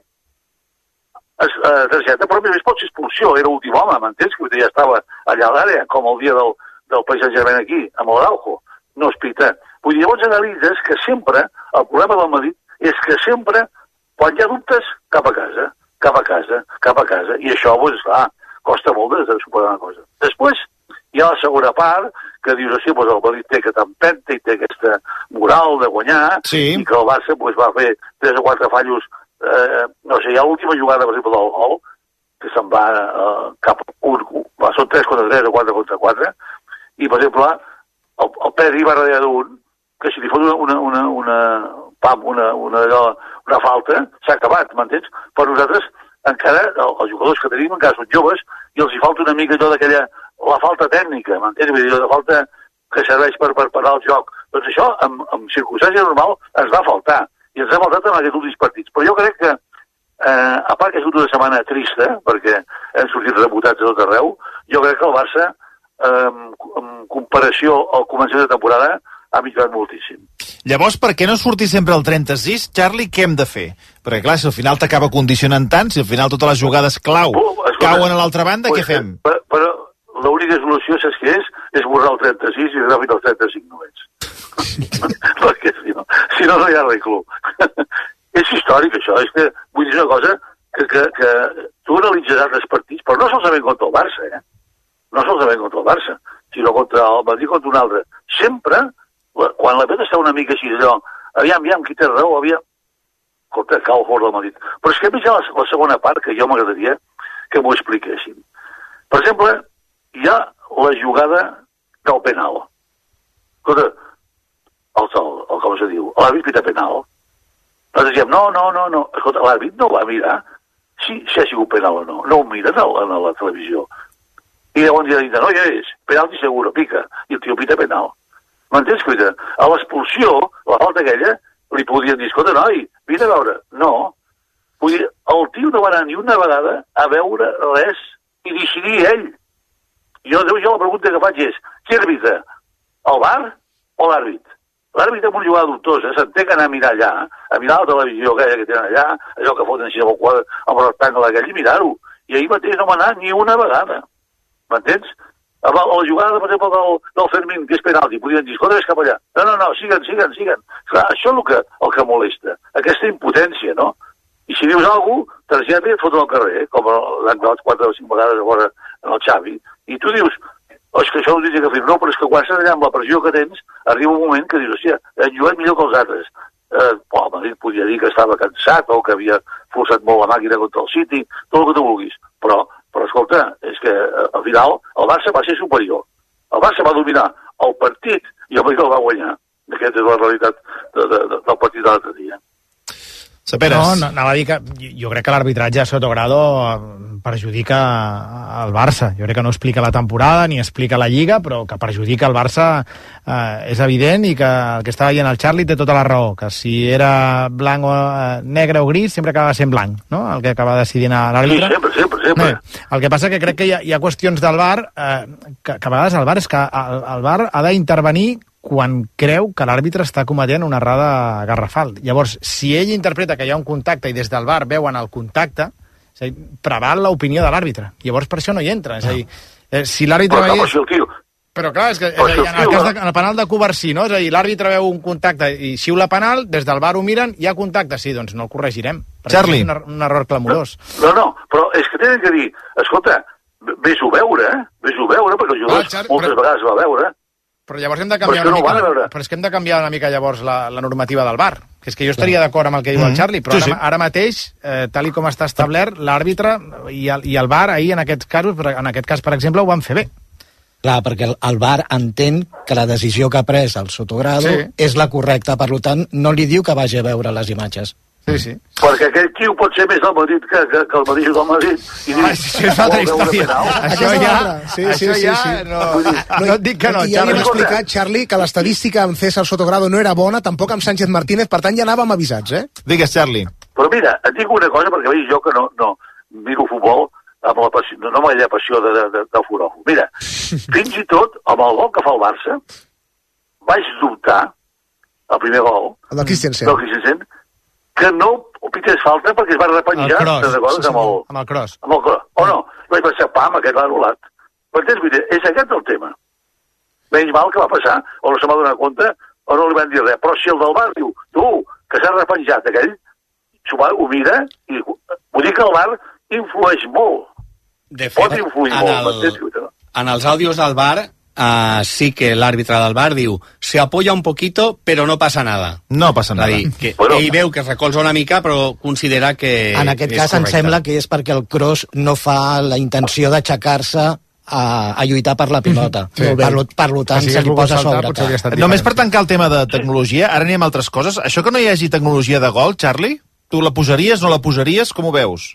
es, eh, targeta, però a més pot ser expulsió, era l'últim home, m'entens? Que ja estava allà a l'àrea, com el dia del, del Paris Saint-Germain aquí, amb l'Araujo, no es pita. Vull dir, llavors analitzes que sempre, el problema del Madrid és que sempre, quan hi ha dubtes, cap a casa, cap a casa, cap a casa, i això, doncs, clar, costa molt de superar una cosa. Després, hi ha la segona part, que dius així, doncs el Madrid té aquesta empenta i té aquesta moral de guanyar, sí. I que el Barça doncs, va fer tres o quatre fallos. Eh, no sé, hi ha l'última jugada, per exemple, del gol, que se'n va eh, cap a un, va, són tres contra tres o quatre contra quatre, i, per exemple, el, el Pedri va darrere d'un, que si li fot una, una, una, una, pam, una, una, una, una falta, s'ha acabat, m'entens? Per nosaltres, encara, el, els jugadors que tenim encara són joves, i els hi falta una mica allò d'aquella, la falta tècnica, m'entens? Vull dir, la falta que serveix per, per parar el joc. Doncs això, en, en circumstàncies normal, ens va faltar. I ens ha faltat en aquests últims partits. Però jo crec que, eh, a part que ha sigut una setmana trista, perquè hem sortit rebotats a tot arreu, jo crec que el Barça, eh, en comparació al començament de temporada, ha millorat moltíssim. Llavors, per què no sortir sempre al trenta-sis, Charlie, què hem de fer? Perquè, clar, si al final t'acaba condicionant tant, si al final totes les jugades clau oh, cauen a l'altra banda, pues, què fem? Però, però l'única solució, saps què és? És borrar el trenta-sis i arribar fins al trenta-cinc només. Perquè si no, si no, no hi ha res club. És històric, això. És que vull dir una cosa que, que, que tu analitzes altres partits, però no solament contra el Barça, eh? No solament contra el Barça, sinó contra el Madrid, contra un altre. Sempre, quan la peta està una mica així, allò, aviam, aviam, qui té raó, aviam, contra cau fort del Madrid. Però és que a més hi ha la, la segona part, que jo m'agradaria que m'ho expliquessin. Per exemple, hi ha la jugada del penal. Escolta, el, el, el com se diu, l'àrbit pita penal. Nosaltres diem, no, no, no, no. Escolta, l'àrbit no va mirar si, si ha sigut penal o no. No ho miren a, a la televisió. I llavors ja dit, no, ja és, penalti seguro, pica. I el tio pita penal. M'entens, cuita? A l'expulsió, la falta aquella, li podien dir, escolta, noi, vine a veure. No. Vull dir, el tio no va anar ni una vegada a veure res i decidir ell. Jo, jo la pregunta que faig és, qui arbitra? El V A R o l'àrbit? L'àrbit és una jugada dubtosa, s'entén que anar a mirar allà, a mirar la televisió aquella que tenen allà, allò que foten així amb el quadre, amb el rectangle aquell, i mirar-ho. I ahir mateix no va anar ni una vegada. M'entens? A la, a la jugada, per exemple, del, del Fermín, que és penalti, podien dir, escolta, és cap allà. No, no, no, siguen, siguen, siguen. Clar, això és el que, el que molesta, aquesta impotència, no? I si dius alguna cosa, targeta i et foten al carrer, eh? Com l'han quedat quatre o cinc vegades a fora en el Xavi. I tu dius, oh, és que això ho diria que fer, no, però és que quan estàs allà amb la pressió que tens, arriba un moment que dius, hòstia, hem jugat millor que els altres. Eh, oh, el Madrid podia dir que estava cansat o que havia forçat molt la màquina contra el City, tot el que tu vulguis. Però, però escolta, és que al final el Barça va ser superior. El Barça va dominar el partit i el Madrid el va guanyar. Aquesta és la realitat de, de, de, del partit de l'altre dia. Saperes. No, no, anava a dir que jo crec que l'arbitratge a Sotogrado perjudica el Barça. Jo crec que no explica la temporada ni explica la Lliga, però que perjudica el Barça eh, és evident, i que el que estava veient el Charlie té tota la raó, que si era blanc o eh, negre o gris sempre acaba sent blanc, no? El que acaba decidint l'àrbitre. Sí, sempre, sempre, sempre. Bé, el que passa que crec que hi ha, hi ha qüestions del V A R eh, que, que a vegades el V A R és que el, el V A R ha d'intervenir quan creu que l'àrbitre està cometent una errada garrafal. Llavors, si ell interpreta que hi ha un contacte i des del V A R veuen el contacte, és a dir, preval l'opinió de l'àrbitre. Llavors, per això no hi entra. És a dir, eh, si l'àrbitre... Però, veiés... si tio... Però clar, és que és a dir, en, el cas de, en el penal de Covarsí, no? És a dir, l'àrbitre veu un contacte i xiula penal, des del V A R ho miren, hi ha contacte, sí, doncs no el corregirem. Charlie. És un, un error clamorós. No, no, però és que tenen que dir, escolta, vés-ho veure, eh? Vés-ho veure, perquè els jugadors ah, Char... moltes però... vegades va veure, Però llavors hem de canviar una no mica... Però és que hem de canviar una mica llavors la, la normativa del V A R. Que és que jo estaria d'acord amb el que diu el Charlie, però sí, sí. Ara, ara mateix, eh, tal i com està establert, l'àrbitre i, el, i el V A R ahir en aquests casos, en aquest cas, per exemple, ho van fer bé. Clar, perquè el, el V A R entén que la decisió que ha pres el Sotogrado sí. és la correcta, per tant, no li diu que vagi a veure les imatges. Sí, sí. Perquè aquell tio pot ser més del Madrid que, que, que el mateix del Madrid. I diu, ah, sí, és altra història. Això ja... Sí, sí, això sí, ja... sí. No, no et dic que no, I ja hem explicat, Charlie, que l'estadística amb César Sotogrado no era bona, tampoc amb Sánchez Martínez, per tant ja anàvem avisats, eh? Digues, Charlie. Però mira, et dic una cosa, perquè veig jo que no, no miro futbol amb la passió, no, no m'ha passió de, de, de, de forofo. Mira, fins i tot amb el gol que fa el Barça, vaig dubtar, el primer gol, el del Christensen, del Christensen, que no ho pités falta perquè es va repenjar el cross, sí, sí, amb, el, amb el cross. Amb el cross. O no, vaig pensar, pam, aquest l'ha anul·lat. Per tant, és aquest el tema. Menys mal que va passar, o no se m'ha donat compte, o no li van dir res. Però si el del V A R diu, tu, que s'ha repenjat aquell, ho mira, i vull dir que el V A R influeix molt. De fet, pot influir en, molt. El, en els àudios del V A R Uh, sí que l'àrbitre del V A R diu se apoya un poquito però no passa nada. No passa nada. Dir, que bueno, ell veu que es recolza una mica però considera que en aquest cas correcte. Em sembla que és perquè el cross no fa la intenció d'aixecar-se a, a lluitar per la pilota. Sí. Per, per, per tant, si se li posa sobre. Només per tancar el tema de tecnologia, ara anem a altres coses. Això que no hi hagi tecnologia de gol, Charlie, tu la posaries, no la posaries, com ho veus?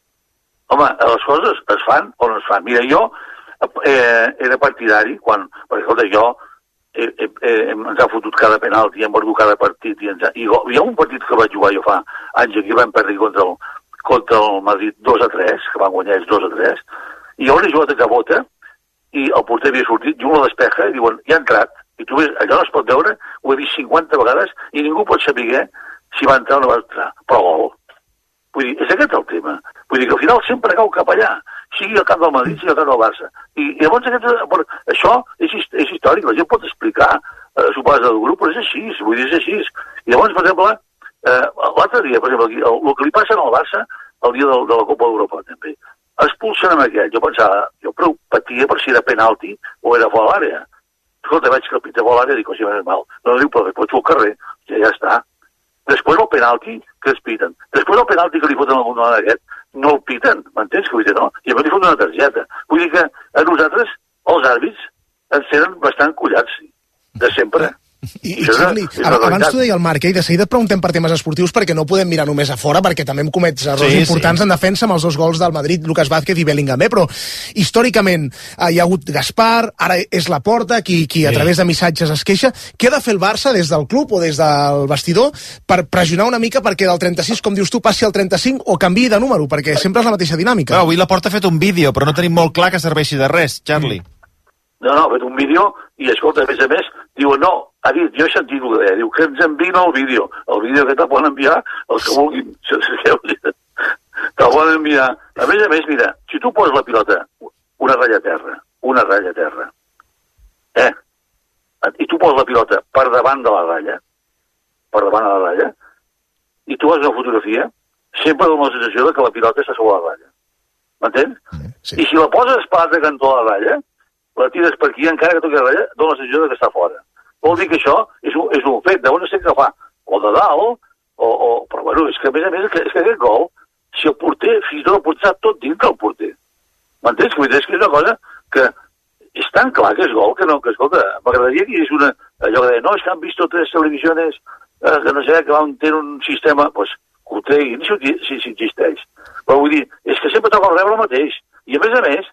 Home, les coses es fan o no es fan. Mira, jo Eh, era partidari quan, perquè escolta, jo eh, eh, eh, ens ha fotut cada penalti, hem perdut cada partit i, ens ha, i hi ha un partit que vaig jugar jo fa anys aquí, vam perdre contra el, contra el Madrid dos a tres, que van guanyar ells dos a tres, i jo l'he jugat a cabota i el porter havia sortit, i un la despeja i diuen, ja ha entrat, i tu ves, allò no es pot veure, ho he vist cinquanta vegades i ningú pot saber si va entrar o no va entrar, però gol. Vull dir, és aquest el tema. Vull dir que al final sempre cau cap allà, sigui al camp del Madrid, sigui al camp del Barça. I, i llavors aquest, això és, és històric, la gent pot explicar, eh, suposa del grup, però és així, vull dir, és així. I llavors, per exemple, eh, l'altre dia, per exemple, el, el que li passa al Barça el dia de, de la Copa d'Europa, també, expulsen amb aquell. Jo pensava, jo patia per si era penalti o era fora l'àrea. Escolta, veig que el pita fora l'àrea, dic, o sigui, és mal. No diu, però després al carrer, ja, ja està. Després el penalti que es piten. Després el penalti que li foten al Mundial aquest, no el piten, m'entens que vull dir, no? I a més li foten una targeta. Vull dir que a nosaltres, els àrbits, ens tenen bastant collats, de sempre. I, i Charlie, abans t'ho deia el Marc, eh, i de seguida et preguntem per temes esportius perquè no podem mirar només a fora, perquè també hem comets errors sí, importants sí. en defensa amb els dos gols del Madrid, Lucas Vázquez i Bellingham, eh? Però històricament eh, hi ha hagut Gaspar, ara és Laporta qui, qui a sí. través de missatges es queixa. Què ha de fer el Barça des del club o des del vestidor per pressionar una mica perquè del trenta-sis, com dius tu, passi al trenta-cinc o canviï de número, perquè sempre és la mateixa dinàmica. No, avui Laporta ha fet un vídeo, però no tenim molt clar que serveixi de res, Charlie. Mm. No, no, ha fet un vídeo i, escolta, a més a més, diuen, no, ha dit, jo he sentit el que deia, diu que ens envien el vídeo. El vídeo que te'l poden enviar els que vulguin. Te'l poden enviar. A més a més, mira, si tu poses la pilota una ratlla a terra, una ratlla a terra, eh, i tu poses la pilota per davant de la ratlla, per davant de la ratlla, i tu vas una fotografia, sempre dona la sensació de que la pilota està sobre la ratlla. M'entens? Sí. I si la poses per l'altre cantó de la ratlla, la tires per aquí, encara que toqui la ratlla, dona la sensació que està fora. Vol dir que això és un, és un fet, deuen ser que fa o de dalt, o, o, però bueno, és que a més a més, és que, és que aquest gol, si el porter, fins i tot el porter està tot dintre el porter. M'entens? Que és que és una cosa que és tan clar que és gol, que no, que escolta, m'agradaria que hi és una, allò que deia, no, és que han vist tres televisiones, eh, que no sé, que van tenir un sistema, pues, que ho treguin, si existeix. Però vull dir, és que sempre toca rebre el mateix. I a més a més,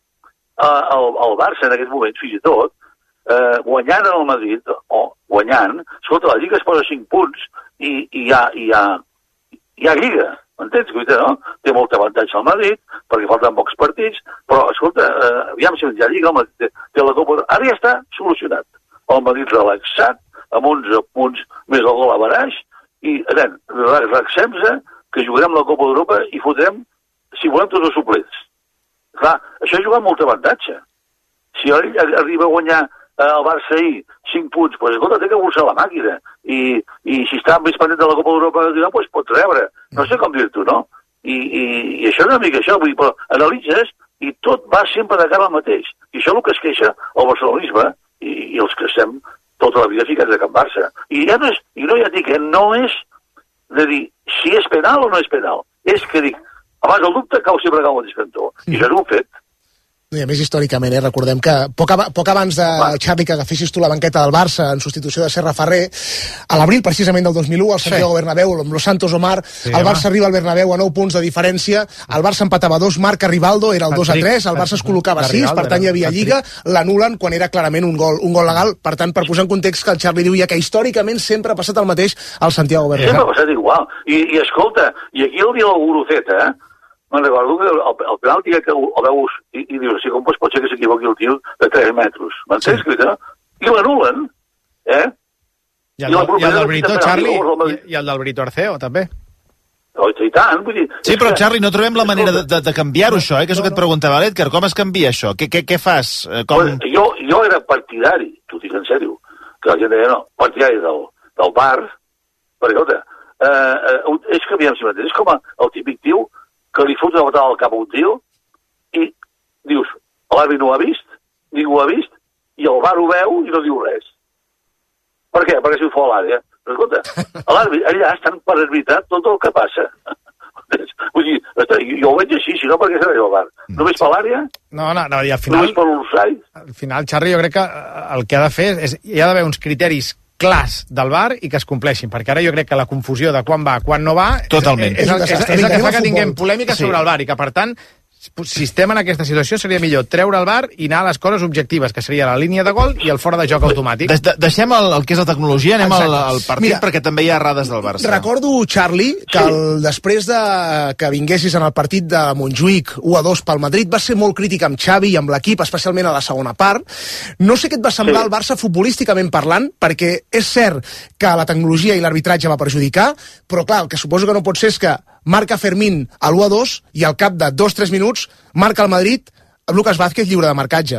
el, el Barça en aquest moment, fins i tot, eh, guanyant en el Madrid, o guanyant, escolta, la Lliga es posa cinc punts i, i, hi, ha, i, hi, ha, hi ha Lliga. M'entens? No? Té molt avantatge al Madrid, perquè falten pocs partits, però, escolta, eh, aviam si hi ha Lliga, el Madrid té, té la Copa... Ara ja està solucionat. El Madrid relaxat, amb onze punts més el gol a baraix, i, nen, relaxem-se, que jugarem la Copa d'Europa i fotrem, si volem, tots els suplents. Clar, això juga amb molt avantatge. Si ell arriba a guanyar eh, el Barça ahir cinc punts, doncs escolta, té que bolsar la màquina. I, i si està més pendent de la Copa d'Europa, doncs pot rebre. No sé com dir-t'ho, no? I, i, I això és una mica això, vull dir, però analitzes i tot va sempre de cara al mateix. I això és el que es queixa el barcelonisme i, i els que estem tota la vida ficats a Can Barça. I ja no és, i no ja dic que no és de dir si és penal o no és penal. És que dic, abans el dubte cau sempre cau al discantó. I això és un fet. I a més, històricament, eh, recordem que poc, ab poc abans de, Xavi, que agafessis tu la banqueta del Barça en substitució de Serra Ferrer, a l'abril precisament del dos mil u, al Santiago sí. Bernabéu, amb Los Santos Omar, sí, el Barça home. arriba al Bernabéu a nou punts de diferència, el Barça empatava dos, marca Rivaldo, era el dos a tres, el Barça es col·locava a sis, per tant hi havia Lliga, l'anulen quan era clarament un gol, un gol legal, per tant, per posar en context que el Charlie diu ja que històricament sempre ha passat el mateix al Santiago Bernabéu. Sempre ha passat igual. I, i escolta, i aquí el dia del Guruceta, eh? Me'n recordo que el, el penalti que el veus i, i dius, sí, com pot ser que s'equivoqui el tio de tres metres? M'entens, sí. No? I l'anulen, eh? I el, I el del Brito, Charlie, i, i el del Brito Arceo, també. Oh, i tant, vull dir... Sí, però, Charlie, no trobem la manera de, de, de canviar-ho, això, eh? Que és el que et preguntava l'Edgar. Com es canvia això? Què, què, què fas? Com... Pues, jo, jo era partidari, t'ho dic en sèrio, que la gent deia, no, partidari del, del bar, perquè, escolta, eh, eh, és que, aviam si m'entens, és com el típic tio que li fots una patada al cap a un tio i dius, l'àrbitre no ho ha vist, ningú ho ha vist, i el bar ho veu i no diu res. Per què? Perquè si ho fa l'àrea. Però escolta, l'àrbitre allà estan per arbitrar tot el que passa. Vull dir, jo ho veig així, si no, perquè serà jo al bar. Només per l'àrea? No, no, no, i al final... Només per l'orsall? Al final, Charlie, jo crec que el que ha de fer és... Hi ha d'haver uns criteris clars del V A R i que es compleixin, perquè ara jo crec que la confusió de quan va, quan no va, totalment. És, és, és, és, és el que fa que tinguem polèmica sobre el V A R i que, per tant, si estem en aquesta situació seria millor treure el V A R i anar a les coses objectives, que seria la línia de gol i el fora de joc automàtic. De, de, deixem el, el que és la tecnologia, anem al, al partit. Mira, perquè també hi ha errades del Barça. Recordo, Charlie, que el, després de que vinguessis en el partit de Montjuïc u a dos pel Madrid, va ser molt crític amb Xavi i amb l'equip, especialment a la segona part. No sé què et va semblar sí. el Barça futbolísticament parlant, perquè és cert que la tecnologia i l'arbitratge va perjudicar, però clar, el que suposo que no pot ser és que marca Fermín a l'u a dos i al cap de dos o tres minuts marca el Madrid amb Lucas Vázquez lliure de marcatge.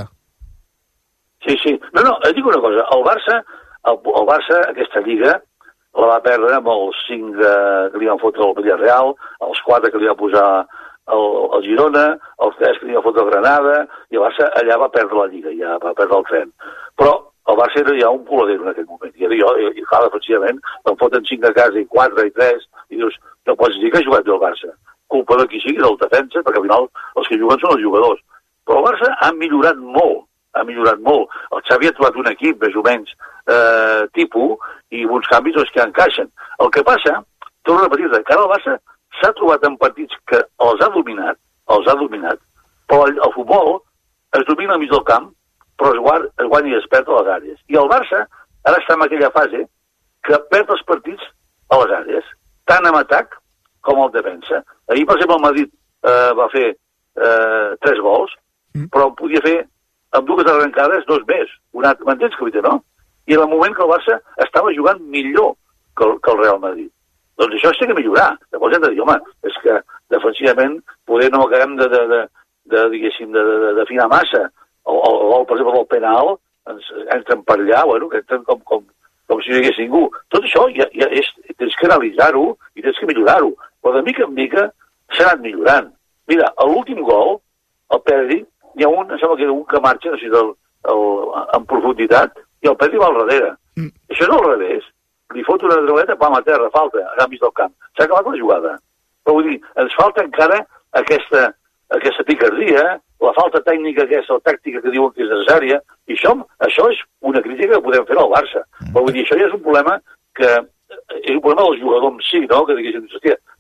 Sí, sí. No, no, et dic una cosa. El Barça, el, el Barça aquesta lliga, la va perdre amb els cinc eh, que li van fotre al Villarreal, els quatre que li va posar el, el Girona, els tres que li va fotre el Granada, i el Barça allà va perdre la lliga, ja va perdre el tren. Però el Barça era ja un coladero en aquell moment. I jo, i, i clar, defensivament, em foten cinc a casa i quatre i tres, i dius, no pots dir que ha jugat bé el Barça. Culpa de qui sigui, del defensa, perquè al final els que juguen són els jugadors. Però el Barça ha millorat molt, ha millorat molt. El Xavi ha trobat un equip més o menys eh, tipus i uns canvis doncs, que encaixen. El que passa, torno a repetir-te, que ara el Barça s'ha trobat en partits que els ha dominat, els ha dominat, però el, el futbol es domina al mig del camp, però es, guard, es guanya i es perd a les àrees. I el Barça ara està en aquella fase que perd els partits a les àrees, tant en atac com el defensa. Ahir, per exemple, el Madrid eh, va fer eh, tres gols, mm. però podia fer amb dues arrencades dos més. M'entens, que no? I en el moment que el Barça estava jugant millor que el, que el Real Madrid. Doncs això s'ha de millorar. Llavors hem de dir, home, és que defensivament poder no acabem de, de, de, de diguéssim, de, de, de d'afinar massa. El, el gol, per exemple, del penal, ens entren per allà, bueno, que entren com, com, com si no hi hagués ningú. Tot això ja, ja és, tens que analitzar-ho i tens que millorar-ho. Però de mica en mica s'ha anat millorant. Mira, a l'últim gol, el Pedri, hi ha un, em sembla que hi ha un que marxa, no sé, el, el, en profunditat, i el Pedri va al darrere. Mm. Això és al revés. Li fot una drogueta, pam, a terra, falta, a canvis del camp. S'ha acabat la jugada. Però vull dir, ens falta encara aquesta, aquesta picardia, la falta tècnica aquesta o tàctica que diuen que és necessària, i això, això és una crítica que podem fer al Barça. Mm. Però vull dir, això ja és un problema que és un problema del jugador en si, no? Que diguéssim, hòstia,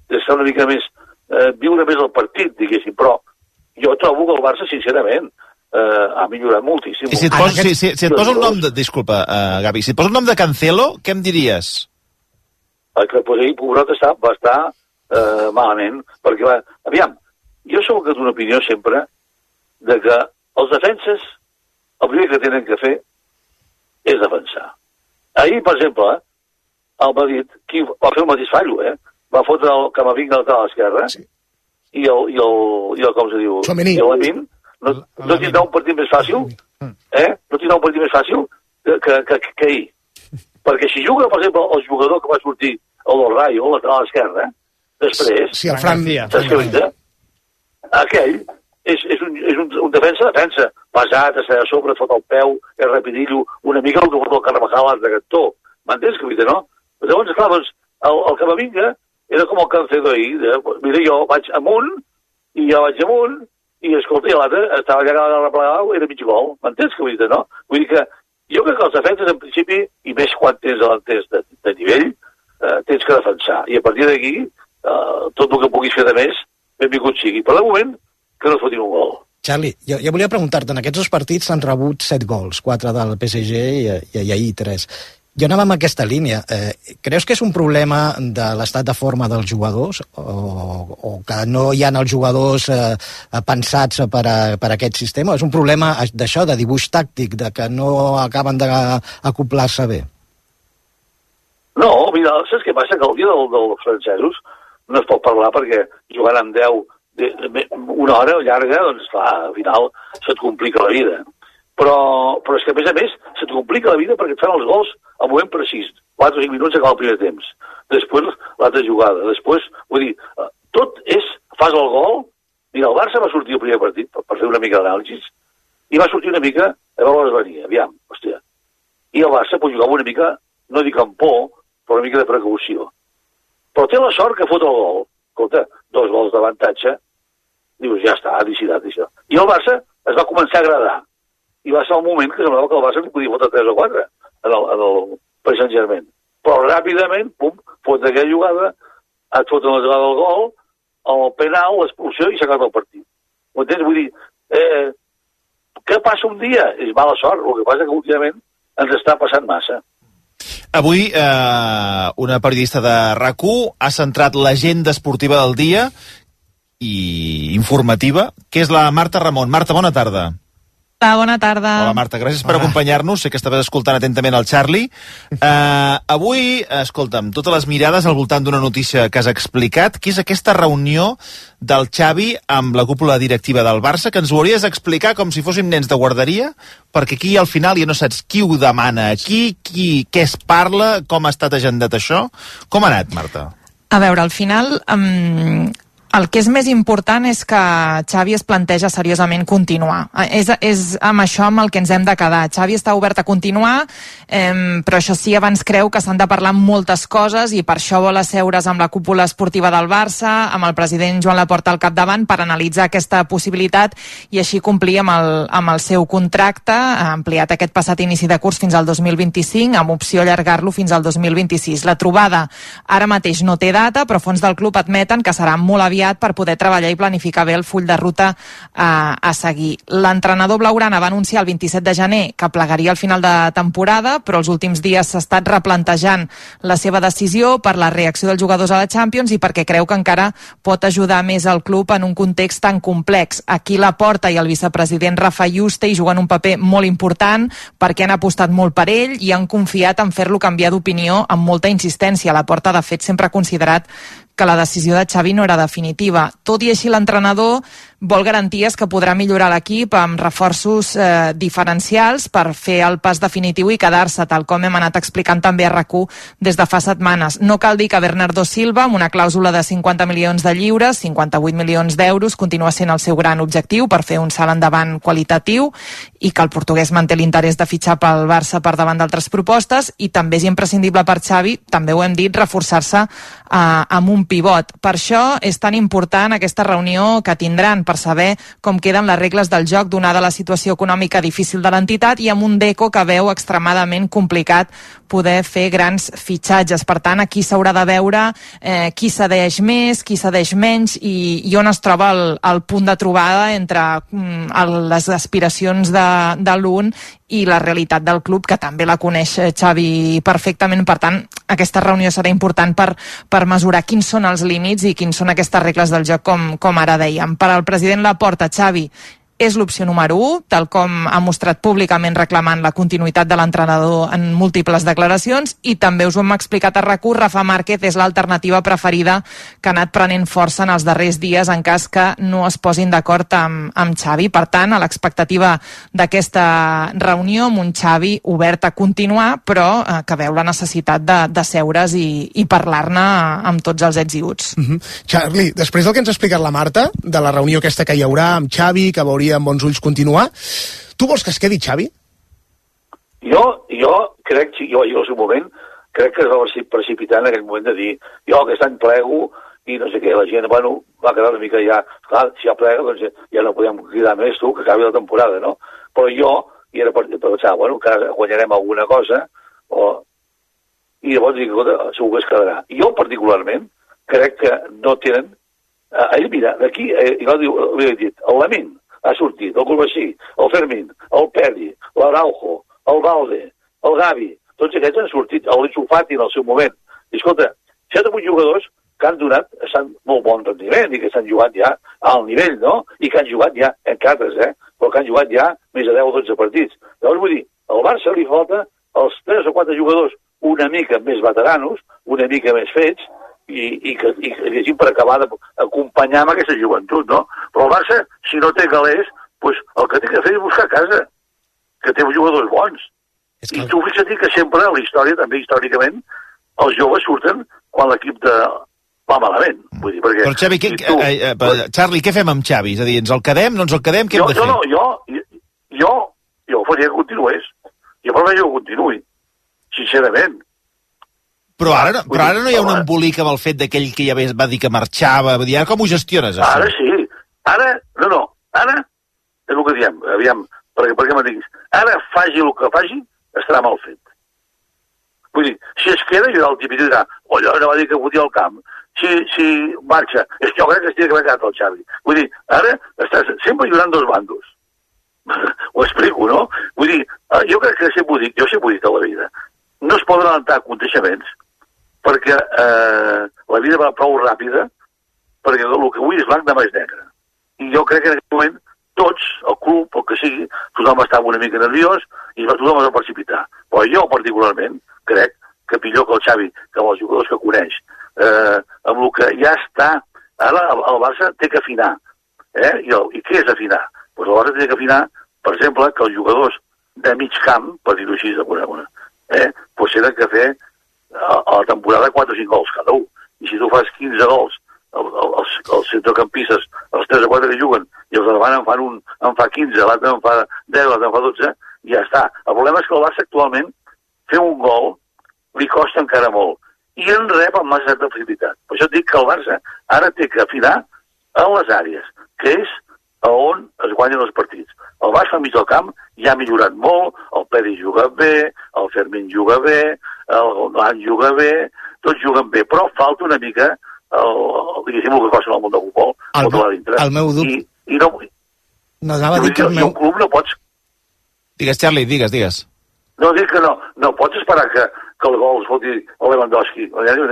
d'estar una mica més, eh, viure més el partit, diguéssim, però jo trobo que el Barça, sincerament, eh, ha millorat moltíssim. I si et, pos, si, si, si et posa el nom de... Disculpa, uh, Gavi, si et posa el nom de Cancelo, què em diries? El que pues, ahir, Pobrot, està, va estar eh, malament, perquè, va, aviam, jo sóc d'una opinió sempre de que els defenses, el primer que tenen que fer és defensar. Ahir, per exemple, el Madrid, qui va fer el mateix fallo, eh? Va fotre el Camavinga al lateral a l'esquerra, sí. i, el, i, el, i el, com se diu, Tchouaméni. i el Lamin, no, no tindrà un partit més fàcil, eh? No tindrà un partit més fàcil que, que, que, que ahir. Perquè si juga, per exemple, el jugador que va sortir, el del Rayo, el lateral a l'esquerra, després, sí, el Fran, s'escalita, aquell és, és, un, és un, un defensa, defensa, pesat, està a sobre, et fot el peu, és rapidillo, una mica el que fot el Carvajal a l'altre cantó. M'entens, que no? Però llavors, clar, doncs, el, el Camavinga era com el Cancedo ahir. Eh? Mira, jo vaig amunt, i jo vaig amunt, i escolta, i l'altre estava allà a la replegada, era mig gol. M'entens, que no? Vull dir que jo crec que els defenses, en principi, i més quan tens delanters de, de nivell, eh, tens que defensar. I a partir d'aquí, eh, tot el que puguis fer de més, benvingut sigui. Però de moment, que no es fotin un gol. Charlie, jo, jo volia preguntar-te, en aquests dos partits s'han rebut set gols, quatre del P S G i, i, i ahir tres. Jo anava amb aquesta línia. Eh, creus que és un problema de l'estat de forma dels jugadors o, o que no hi ha els jugadors eh, pensats per, a, per a aquest sistema? És un problema d'això, de dibuix tàctic, de que no acaben d'acoplar-se bé? No, mira, saps què passa? Que el dia del, dels francesos no es pot parlar perquè jugant amb deu de, de, una hora llarga, doncs clar, al final se't complica la vida. Però, però és que a més a més se't complica la vida perquè et fan els gols al moment precís, quatre o cinc minuts acaba el primer temps, després l'altra jugada, després, vull dir, tot és, fas el gol, mira, el Barça va sortir el primer partit per, per fer una mica d'anàlisis, i va sortir una mica, a veure les venia, aviam, hòstia, i el Barça pot jugar una mica, no dic amb por, però una mica de precaució, però té la sort que fot el gol, escolta, dos gols d'avantatge, dius, ja està, ha decidat això, i el Barça es va començar a agradar, i va ser el moment que semblava que el Barça li podia fotre tres o quatre en el, en el Paris Saint-Germain. Però ràpidament, pum, fot aquella jugada, et foten la jugada del gol, el penal, l'expulsió i s'ha acabat el partit. Ho entens? Vull dir, eh, què passa un dia? És mala sort, el que passa que últimament ens està passant massa. Avui eh, una periodista de R A C u ha centrat l'agenda esportiva del dia i informativa, que és la Marta Ramon. Marta, bona tarda. Hola, bona tarda. Hola, Marta, gràcies per acompanyar-nos. Sé que estaves escoltant atentament el Charlie. Uh, avui, escolta'm, totes les mirades al voltant d'una notícia que has explicat, que és aquesta reunió del Xavi amb la cúpula directiva del Barça, que ens ho hauries d'explicar com si fóssim nens de guarderia, perquè aquí al final ja no saps qui ho demana, qui, qui, què es parla, com ha estat agendat això. Com ha anat, Marta? A veure, al final... Um... El que és més important és que Xavi es planteja seriosament continuar. És, és amb això amb el que ens hem de quedar. Xavi està obert a continuar, eh, però això sí, abans creu que s'han de parlar moltes coses i per això vol asseure's amb la cúpula esportiva del Barça, amb el president Joan Laporta al capdavant, per analitzar aquesta possibilitat i així complir amb el, amb el seu contracte, ampliat aquest passat inici de curs fins al dos mil vint-i-cinc, amb opció a allargar-lo fins al dos mil vint-i-sis. La trobada ara mateix no té data, però fons del club admeten que serà molt aviat per poder treballar i planificar bé el full de ruta eh, a seguir. L'entrenador blaugrana va anunciar el vint-i-set de gener que plegaria al final de temporada, però els últims dies s'ha estat replantejant la seva decisió per la reacció dels jugadors a la Champions i perquè creu que encara pot ajudar més al club en un context tan complex. Aquí Laporta i el vicepresident Rafa Yuste hi juguen un paper molt important perquè han apostat molt per ell i han confiat en fer-lo canviar d'opinió amb molta insistència. Laporta, de fet, sempre ha considerat que la decisió de Xavi no era definitiva. Tot i així, l'entrenador vol garanties que podrà millorar l'equip amb reforços eh, diferencials per fer el pas definitiu i quedar-se, tal com hem anat explicant també a R A C u des de fa setmanes. No cal dir que Bernardo Silva, amb una clàusula de cinquanta milions de lliures, cinquanta-vuit milions d'euros, continua sent el seu gran objectiu per fer un salt endavant qualitatiu i que el portuguès manté l'interès de fitxar pel Barça per davant d'altres propostes i també és imprescindible per Xavi, també ho hem dit, reforçar-se eh, amb un un pivot. Per això és tan important aquesta reunió que tindran per saber com queden les regles del joc donada la situació econòmica difícil de l'entitat i amb un Deco que veu extremadament complicat poder fer grans fitxatges. Per tant, aquí s'haurà de veure eh, qui cedeix més, qui cedeix menys i, i on es troba el, el punt de trobada entre mm, el, les aspiracions de, de l'un i la realitat del club, que també la coneix Xavi perfectament. Per tant, aquesta reunió serà important per, per mesurar quins són els límits i quins són aquestes regles del joc, com, com ara dèiem. Per al president Laporta, Xavi és l'opció número u, tal com ha mostrat públicament reclamant la continuïtat de l'entrenador en múltiples declaracions, i també us ho hem explicat a RAC1, Rafa Márquez és l'alternativa preferida que ha anat prenent força en els darrers dies en cas que no es posin d'acord amb, amb Xavi. Per tant, a l'expectativa d'aquesta reunió, amb un Xavi obert a continuar, però eh, que veu la necessitat de, de seure's i, i parlar-ne amb tots els ets i uts. Mm-hmm. Charlie, després del que ens ha explicat la Marta, de la reunió aquesta que hi haurà amb Xavi, que veuria amb bons ulls continuar, tu vols que es quedi Xavi? Jo, jo crec, jo, jo al seu moment, crec que es va precipitar en aquell moment de dir, jo aquest any plego i no sé què, la gent, bueno, va quedar una mica ja, clar, si ja plega, doncs ja no podem cridar més tu, que acabi la temporada, no? Però jo, i era per, per pensar, bueno, que guanyarem alguna cosa, o... i llavors dic, segur que es quedarà. Jo, particularment, crec que no tenen... Eh, ell, mira, d'aquí, eh, jo li he dit, el Lamine ha sortit, el Colbací, el Fermín, el Pedi, l'Araujo, el Valde, el Gavi, tots aquests han sortit, el Lizu Fati en el seu moment. I escolta, set o vuit jugadors que han donat, estan molt bon rendiment i que s'han jugat ja al nivell, no? I que han jugat ja en catres, eh? Però que han jugat ja més de deu o dotze partits. Llavors vull dir, al Barça li falta els tres o quatre jugadors una mica més veteranos, una mica més fets, i, i que i, i, per acabar d'acompanyar amb aquesta joventut, no? Però el Barça, si no té calés, pues, el que té que fer és buscar casa, que té jugadors bons. És que... I tu fixa't que sempre, a la història, també històricament, els joves surten quan l'equip de... va malament. Vull dir, perquè... Però Xavi, què, tu... eh, eh, però, Charlie, què fem amb Xavi? És a dir, ens el quedem, no ens el quedem, què jo, hem de fer? No, no, jo, jo, jo faria que continués. Jo prefereixo que continuï, sincerament. Però ara, però ara no hi ha un embolic amb el fet d'aquell que ja va dir que marxava, vull dir, ara com ho gestiones, això? Ara sí, ara, no, no, ara, és el que diem, aviam, perquè, perquè me diguis, ara faci el que faci, estarà mal fet. Vull dir, si es queda, jo el típic dirà, oh, allò no va dir que fotia el camp, si, si marxa, és que jo crec que estic equivocat el Xavi. Vull dir, ara estàs sempre llorant dos bandos. Ho explico, no? Vull dir, jo crec que sempre ho dic, jo sempre ho dic a la vida, no es poden adelantar aconteixements perquè eh, la vida va prou ràpida, perquè el que avui és blanc demà és negre. I jo crec que en aquest moment tots, el club, el que sigui, tothom estava una mica nerviós i tothom es va precipitar. Però jo particularment crec que millor que el Xavi, que amb els jugadors que coneix, eh, amb el que ja està, ara el Barça té que afinar. Eh? I, el, I què és afinar? Pues el Barça té que afinar, per exemple, que els jugadors de mig camp, per dir-ho així de bona, eh, pues tenen que fer a, a la temporada quatre o cinc gols cada un. I si tu fas quinze gols, el, el, els, els centrocampistes, els tres o quatre que juguen, i els davant en fan, un, en fa quinze, l'altre en fa deu, l'altre en fa dotze, i ja està. El problema és que el Barça actualment fer un gol li costa encara molt. I en rep amb massa de facilitat. Per això et dic que el Barça ara té que afinar en les àrees, que és on es guanyen els partits. El Barça al mig del camp ja ha millorat molt, el Peri juga bé, el Fermín juga bé, el Gondán juga bé, tots juguen bé, però falta una mica el, el, diguéssim, el que costa en el món del futbol, el, el, el meu dubte... I, i no, no anava a dir que el meu... un club no pots... Digues, Charlie, digues, digues. No, dic que no, no pots esperar que, que el gol es foti el Lewandowski,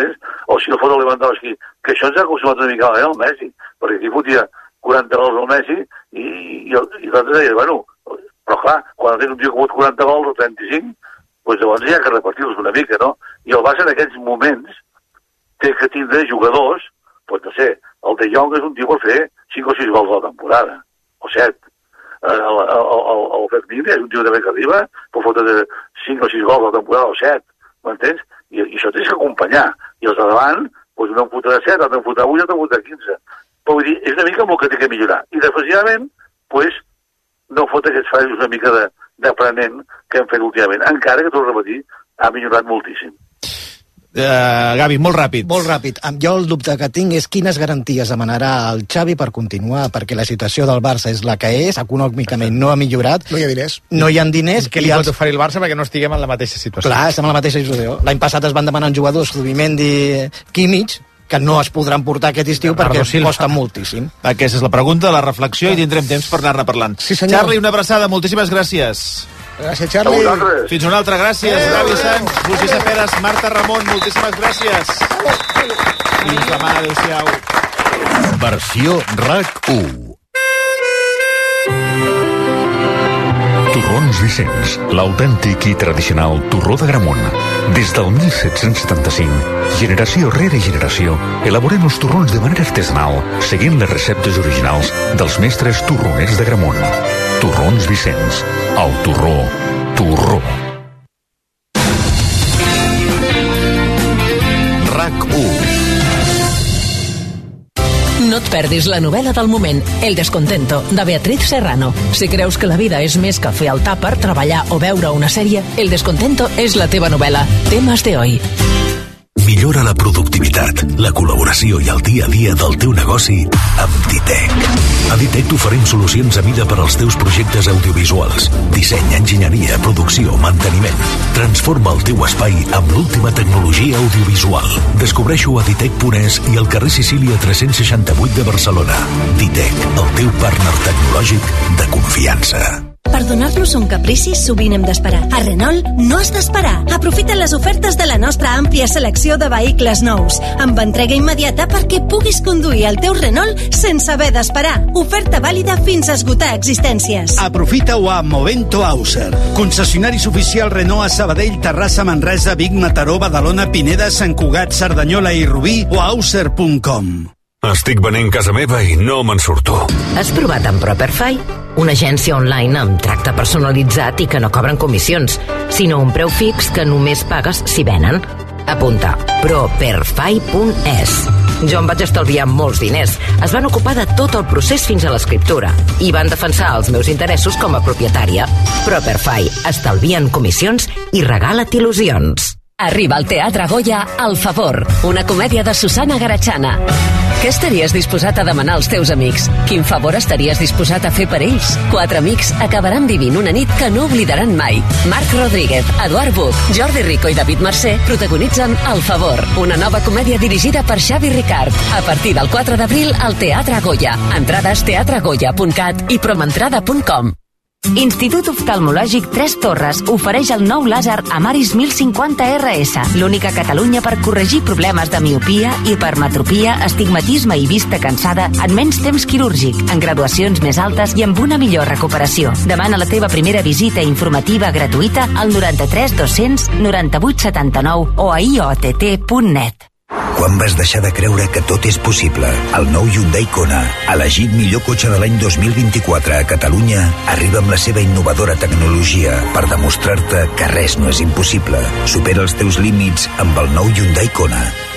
o si no fot el Lewandowski, que això ens ha acostumat una mica al Messi, perquè aquí fotia quaranta gols al Messi i, i, i l'altre deia, bueno, però clar, quan tens un tio que fot quaranta gols o trenta-cinc, doncs llavors hi ha que repartir-los una mica, no? I el Barça en aquests moments té que tindre jugadors, doncs no sé, el De Jong és un tio per fer cinc o sis gols a la temporada, o set. El, el, el, el Fermín és un tio també que arriba, per fotre de cinc o sis gols a la temporada o set, m'entens? I, i això tens que acompanyar. I els de davant, doncs un en fotrà set, l'altre en fotrà vuit, l'altre en fotrà quinze. Però vull dir, és una mica amb el que té que millorar. I defensivament, doncs, no fot aquests fallos una mica d'aprenent que hem fet últimament. Encara que, torno a repetir, ha millorat moltíssim. Uh, Gavi, molt ràpid. Molt ràpid. Jo el dubte que tinc és quines garanties demanarà el Xavi per continuar, perquè la situació del Barça és la que és, econòmicament no ha millorat. No hi ha diners. No hi ha diners. Què li pot oferir el Barça perquè no estiguem en la mateixa situació? Clar, estem en la mateixa situació. L'any passat es van demanar jugadors, Zubimendi, Kimmich, que no es podran portar aquest estiu perquè costa moltíssim. Aquesta és la pregunta, la reflexió, i tindrem temps per anar-ne parlant. Sí, senyor. Charlie, una abraçada, moltíssimes gràcies. Gràcies, Charlie. Fins una altra, gràcies. Eh, Gavi Sanz, Roger Saperes, Marta Ramon, moltíssimes gràcies. Fins demà, adéu-siau. Versió R A C u. Torrons Vicenç, l'autèntic i tradicional torró d'Agramunt. Des del mil set-cents setanta-cinc, generació rere generació, elaborem els torrons de manera artesanal, seguint les receptes originals dels mestres torroners d'Agramunt. Torrons Vicenç, el torró, torró. R A C u. No et perdis la novel·la del moment, El descontento, de Beatriz Serrano. Si creus que la vida és més que fer el tàper, treballar o veure una sèrie, El descontento és la teva novel·la. Temes de hoy. Millora la productivitat, la col·laboració i el dia a dia del teu negoci amb Ditec. A Ditec t'oferim solucions a mida per als teus projectes audiovisuals. Disseny, enginyeria, producció, manteniment. Transforma el teu espai amb l'última tecnologia audiovisual. Descobreixo a ditec punt es i al carrer Sicília tres-cents seixanta-vuit de Barcelona. Ditec, el teu partner tecnològic de confiança. Per donar-nos un caprici sovint hem d'esperar. A Renault no has d'esperar. Aprofita les ofertes de la nostra àmplia selecció de vehicles nous, amb entrega immediata perquè puguis conduir el teu Renault sense haver d'esperar. Oferta vàlida fins a esgotar existències. Aprofita-ho a Movento Auser. Concessionaris oficial Renault a Sabadell, Terrassa, Manresa, Vic, Mataró, Badalona, Pineda, Sant Cugat, Cerdanyola i Rubí o auser punt com. Estic venent casa meva i no me'n surto. Has provat amb Properfy? Una agència online amb tracte personalitzat i que no cobren comissions, sinó un preu fix que només pagues si venen. Apunta, properfy punt es. Jo em vaig estalviar molts diners. Es van ocupar de tot el procés fins a l'escriptura i van defensar els meus interessos com a propietària. Properfy, estalvien comissions i regala't il·lusions. Arriba al Teatre Goya El favor, una comèdia de Susana Garachana. Què estaries disposat a demanar als teus amics? Quin favor estaries disposat a fer per ells? Quatre amics acabaran vivint una nit que no oblidaran mai. Marc Rodríguez, Eduard Buch, Jordi Rico i David Mercè protagonitzen El favor, una nova comèdia dirigida per Xavi Ricard. A partir del quatre d'abril al Teatre Goya. Entrades teatre goya punt cat i promentrada punt com. Institut Oftalmològic Tres Torres ofereix el nou làser Amaris mil cinquanta R S, l'única a Catalunya per corregir problemes de miopia, hipermetropia, astigmatisme i vista cansada en menys temps quirúrgic, en graduacions més altes i amb una millor recuperació. Demana la teva primera visita informativa gratuïta al noranta-tres dos-cents noranta-vuit setanta-nou o a i o t t punt net. Quan vas deixar de creure que tot és possible? El nou Hyundai Kona, elegit millor cotxe de l'any dos mil vint-i-quatre a Catalunya, arriba amb la seva innovadora tecnologia per demostrar-te que res no és impossible. Supera els teus límits amb el nou Hyundai Kona.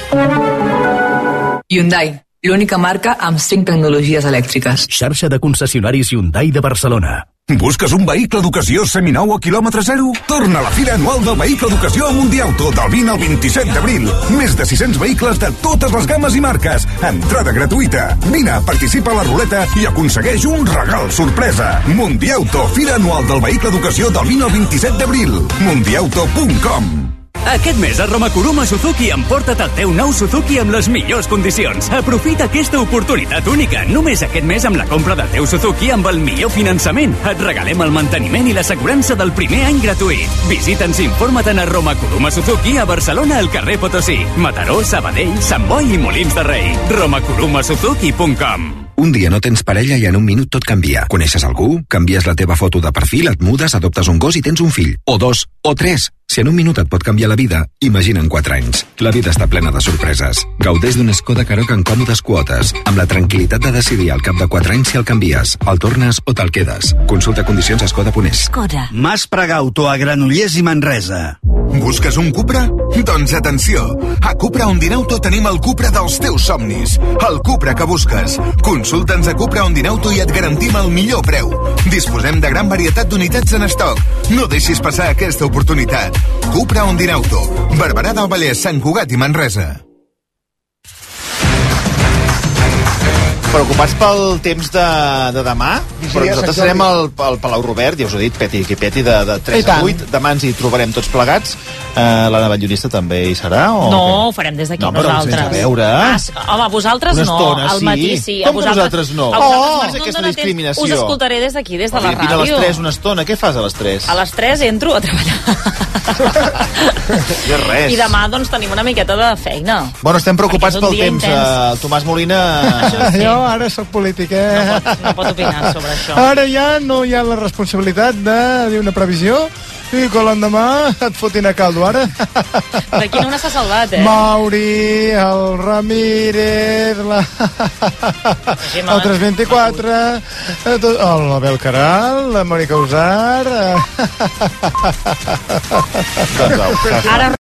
Hyundai, l'única marca amb cinc tecnologies elèctriques. Xarxa de concessionaris Hyundai de Barcelona. Busques un vehicle d'ocasió seminou a quilòmetre zero? Torna a la Fira Anual del Vehicle d'Ocasió a Mundiauto del vint al vint-i-set d'abril. Més de sis-cents vehicles de totes les gammes i marques. Entrada gratuïta. Vine, participa a la ruleta i aconsegueix un regal sorpresa. Mundiauto, Fira Anual del Vehicle d'Ocasió del vint al vint-i-set d'abril. mundiauto punt com. Aquest mes a Roma Kuruma Suzuki emporta't el teu nou Suzuki amb les millors condicions. Aprofita aquesta oportunitat única. Només aquest mes amb la compra del teu Suzuki amb el millor finançament. Et regalem el manteniment i l'assegurança del primer any gratuït. Visita'ns i informa't a Roma Kuruma Suzuki a Barcelona al carrer Potosí, Mataró, Sabadell, Sant Boi i Molins de Rei. roma kuruma suzuki punt com. Un dia no tens parella i en un minut tot canvia. Coneixes algú? Canvies la teva foto de perfil, et mudes, adoptes un gos i tens un fill. O dos, o tres. Si en un minut et pot canviar la vida, imagina en quatre anys. La vida està plena de sorpreses. Gaudeix d'un Skoda Karoq en còmodes quotes, amb la tranquil·litat de decidir al cap de quatre anys si el canvies, el tornes o te'l quedes. Consulta condicions a skoda punt es. Skoda. Mas Pregauto a Granollers i Manresa. Busques un Cupra? Doncs atenció! A Cupra Ondinauto tenim el Cupra dels teus somnis. El Cupra que busques. Consulta'ns a Cupra Ondinauto i et garantim el millor preu. Disposem de gran varietat d'unitats en estoc. No deixis passar aquesta oportunitat. Cupra Ondinauto, Barberà del Vallès, Sant Cugat i Manresa. Preocupats pel temps de, de demà, però nosaltres serem al, al Palau Robert, ja us ho he dit, peti que peti, de, de tres a vuit, demà ens hi trobarem tots plegats. Uh, la Navallonista també hi serà? O no, què? ho farem des d'aquí no, nosaltres. No, però a veure. Ah, home, vosaltres una no, estona, al matí sí. sí. Com que vosaltres no? A vosaltres Oh, no, és no aquesta dona discriminació. Us escoltaré des d'aquí, des de la Vine ràdio. a les tres una estona, què fas a les tres? A les tres entro a treballar. I res. I demà, doncs, tenim una miqueta de feina. Bueno, estem preocupats pel temps. Intens. El Tomàs Molina... Sí. Jo ara sóc polític, eh? No pot, no pot opinar sobre això. Ara ja no hi ha la responsabilitat de dir una previsió i que l'endemà et fotin a caldo, ara. D'aquí no s'ha salvat, eh? Mauri, el Ramírez, la... el tres vint-i-quatre, l'Abel Caral, la Mònica Usar... Ara...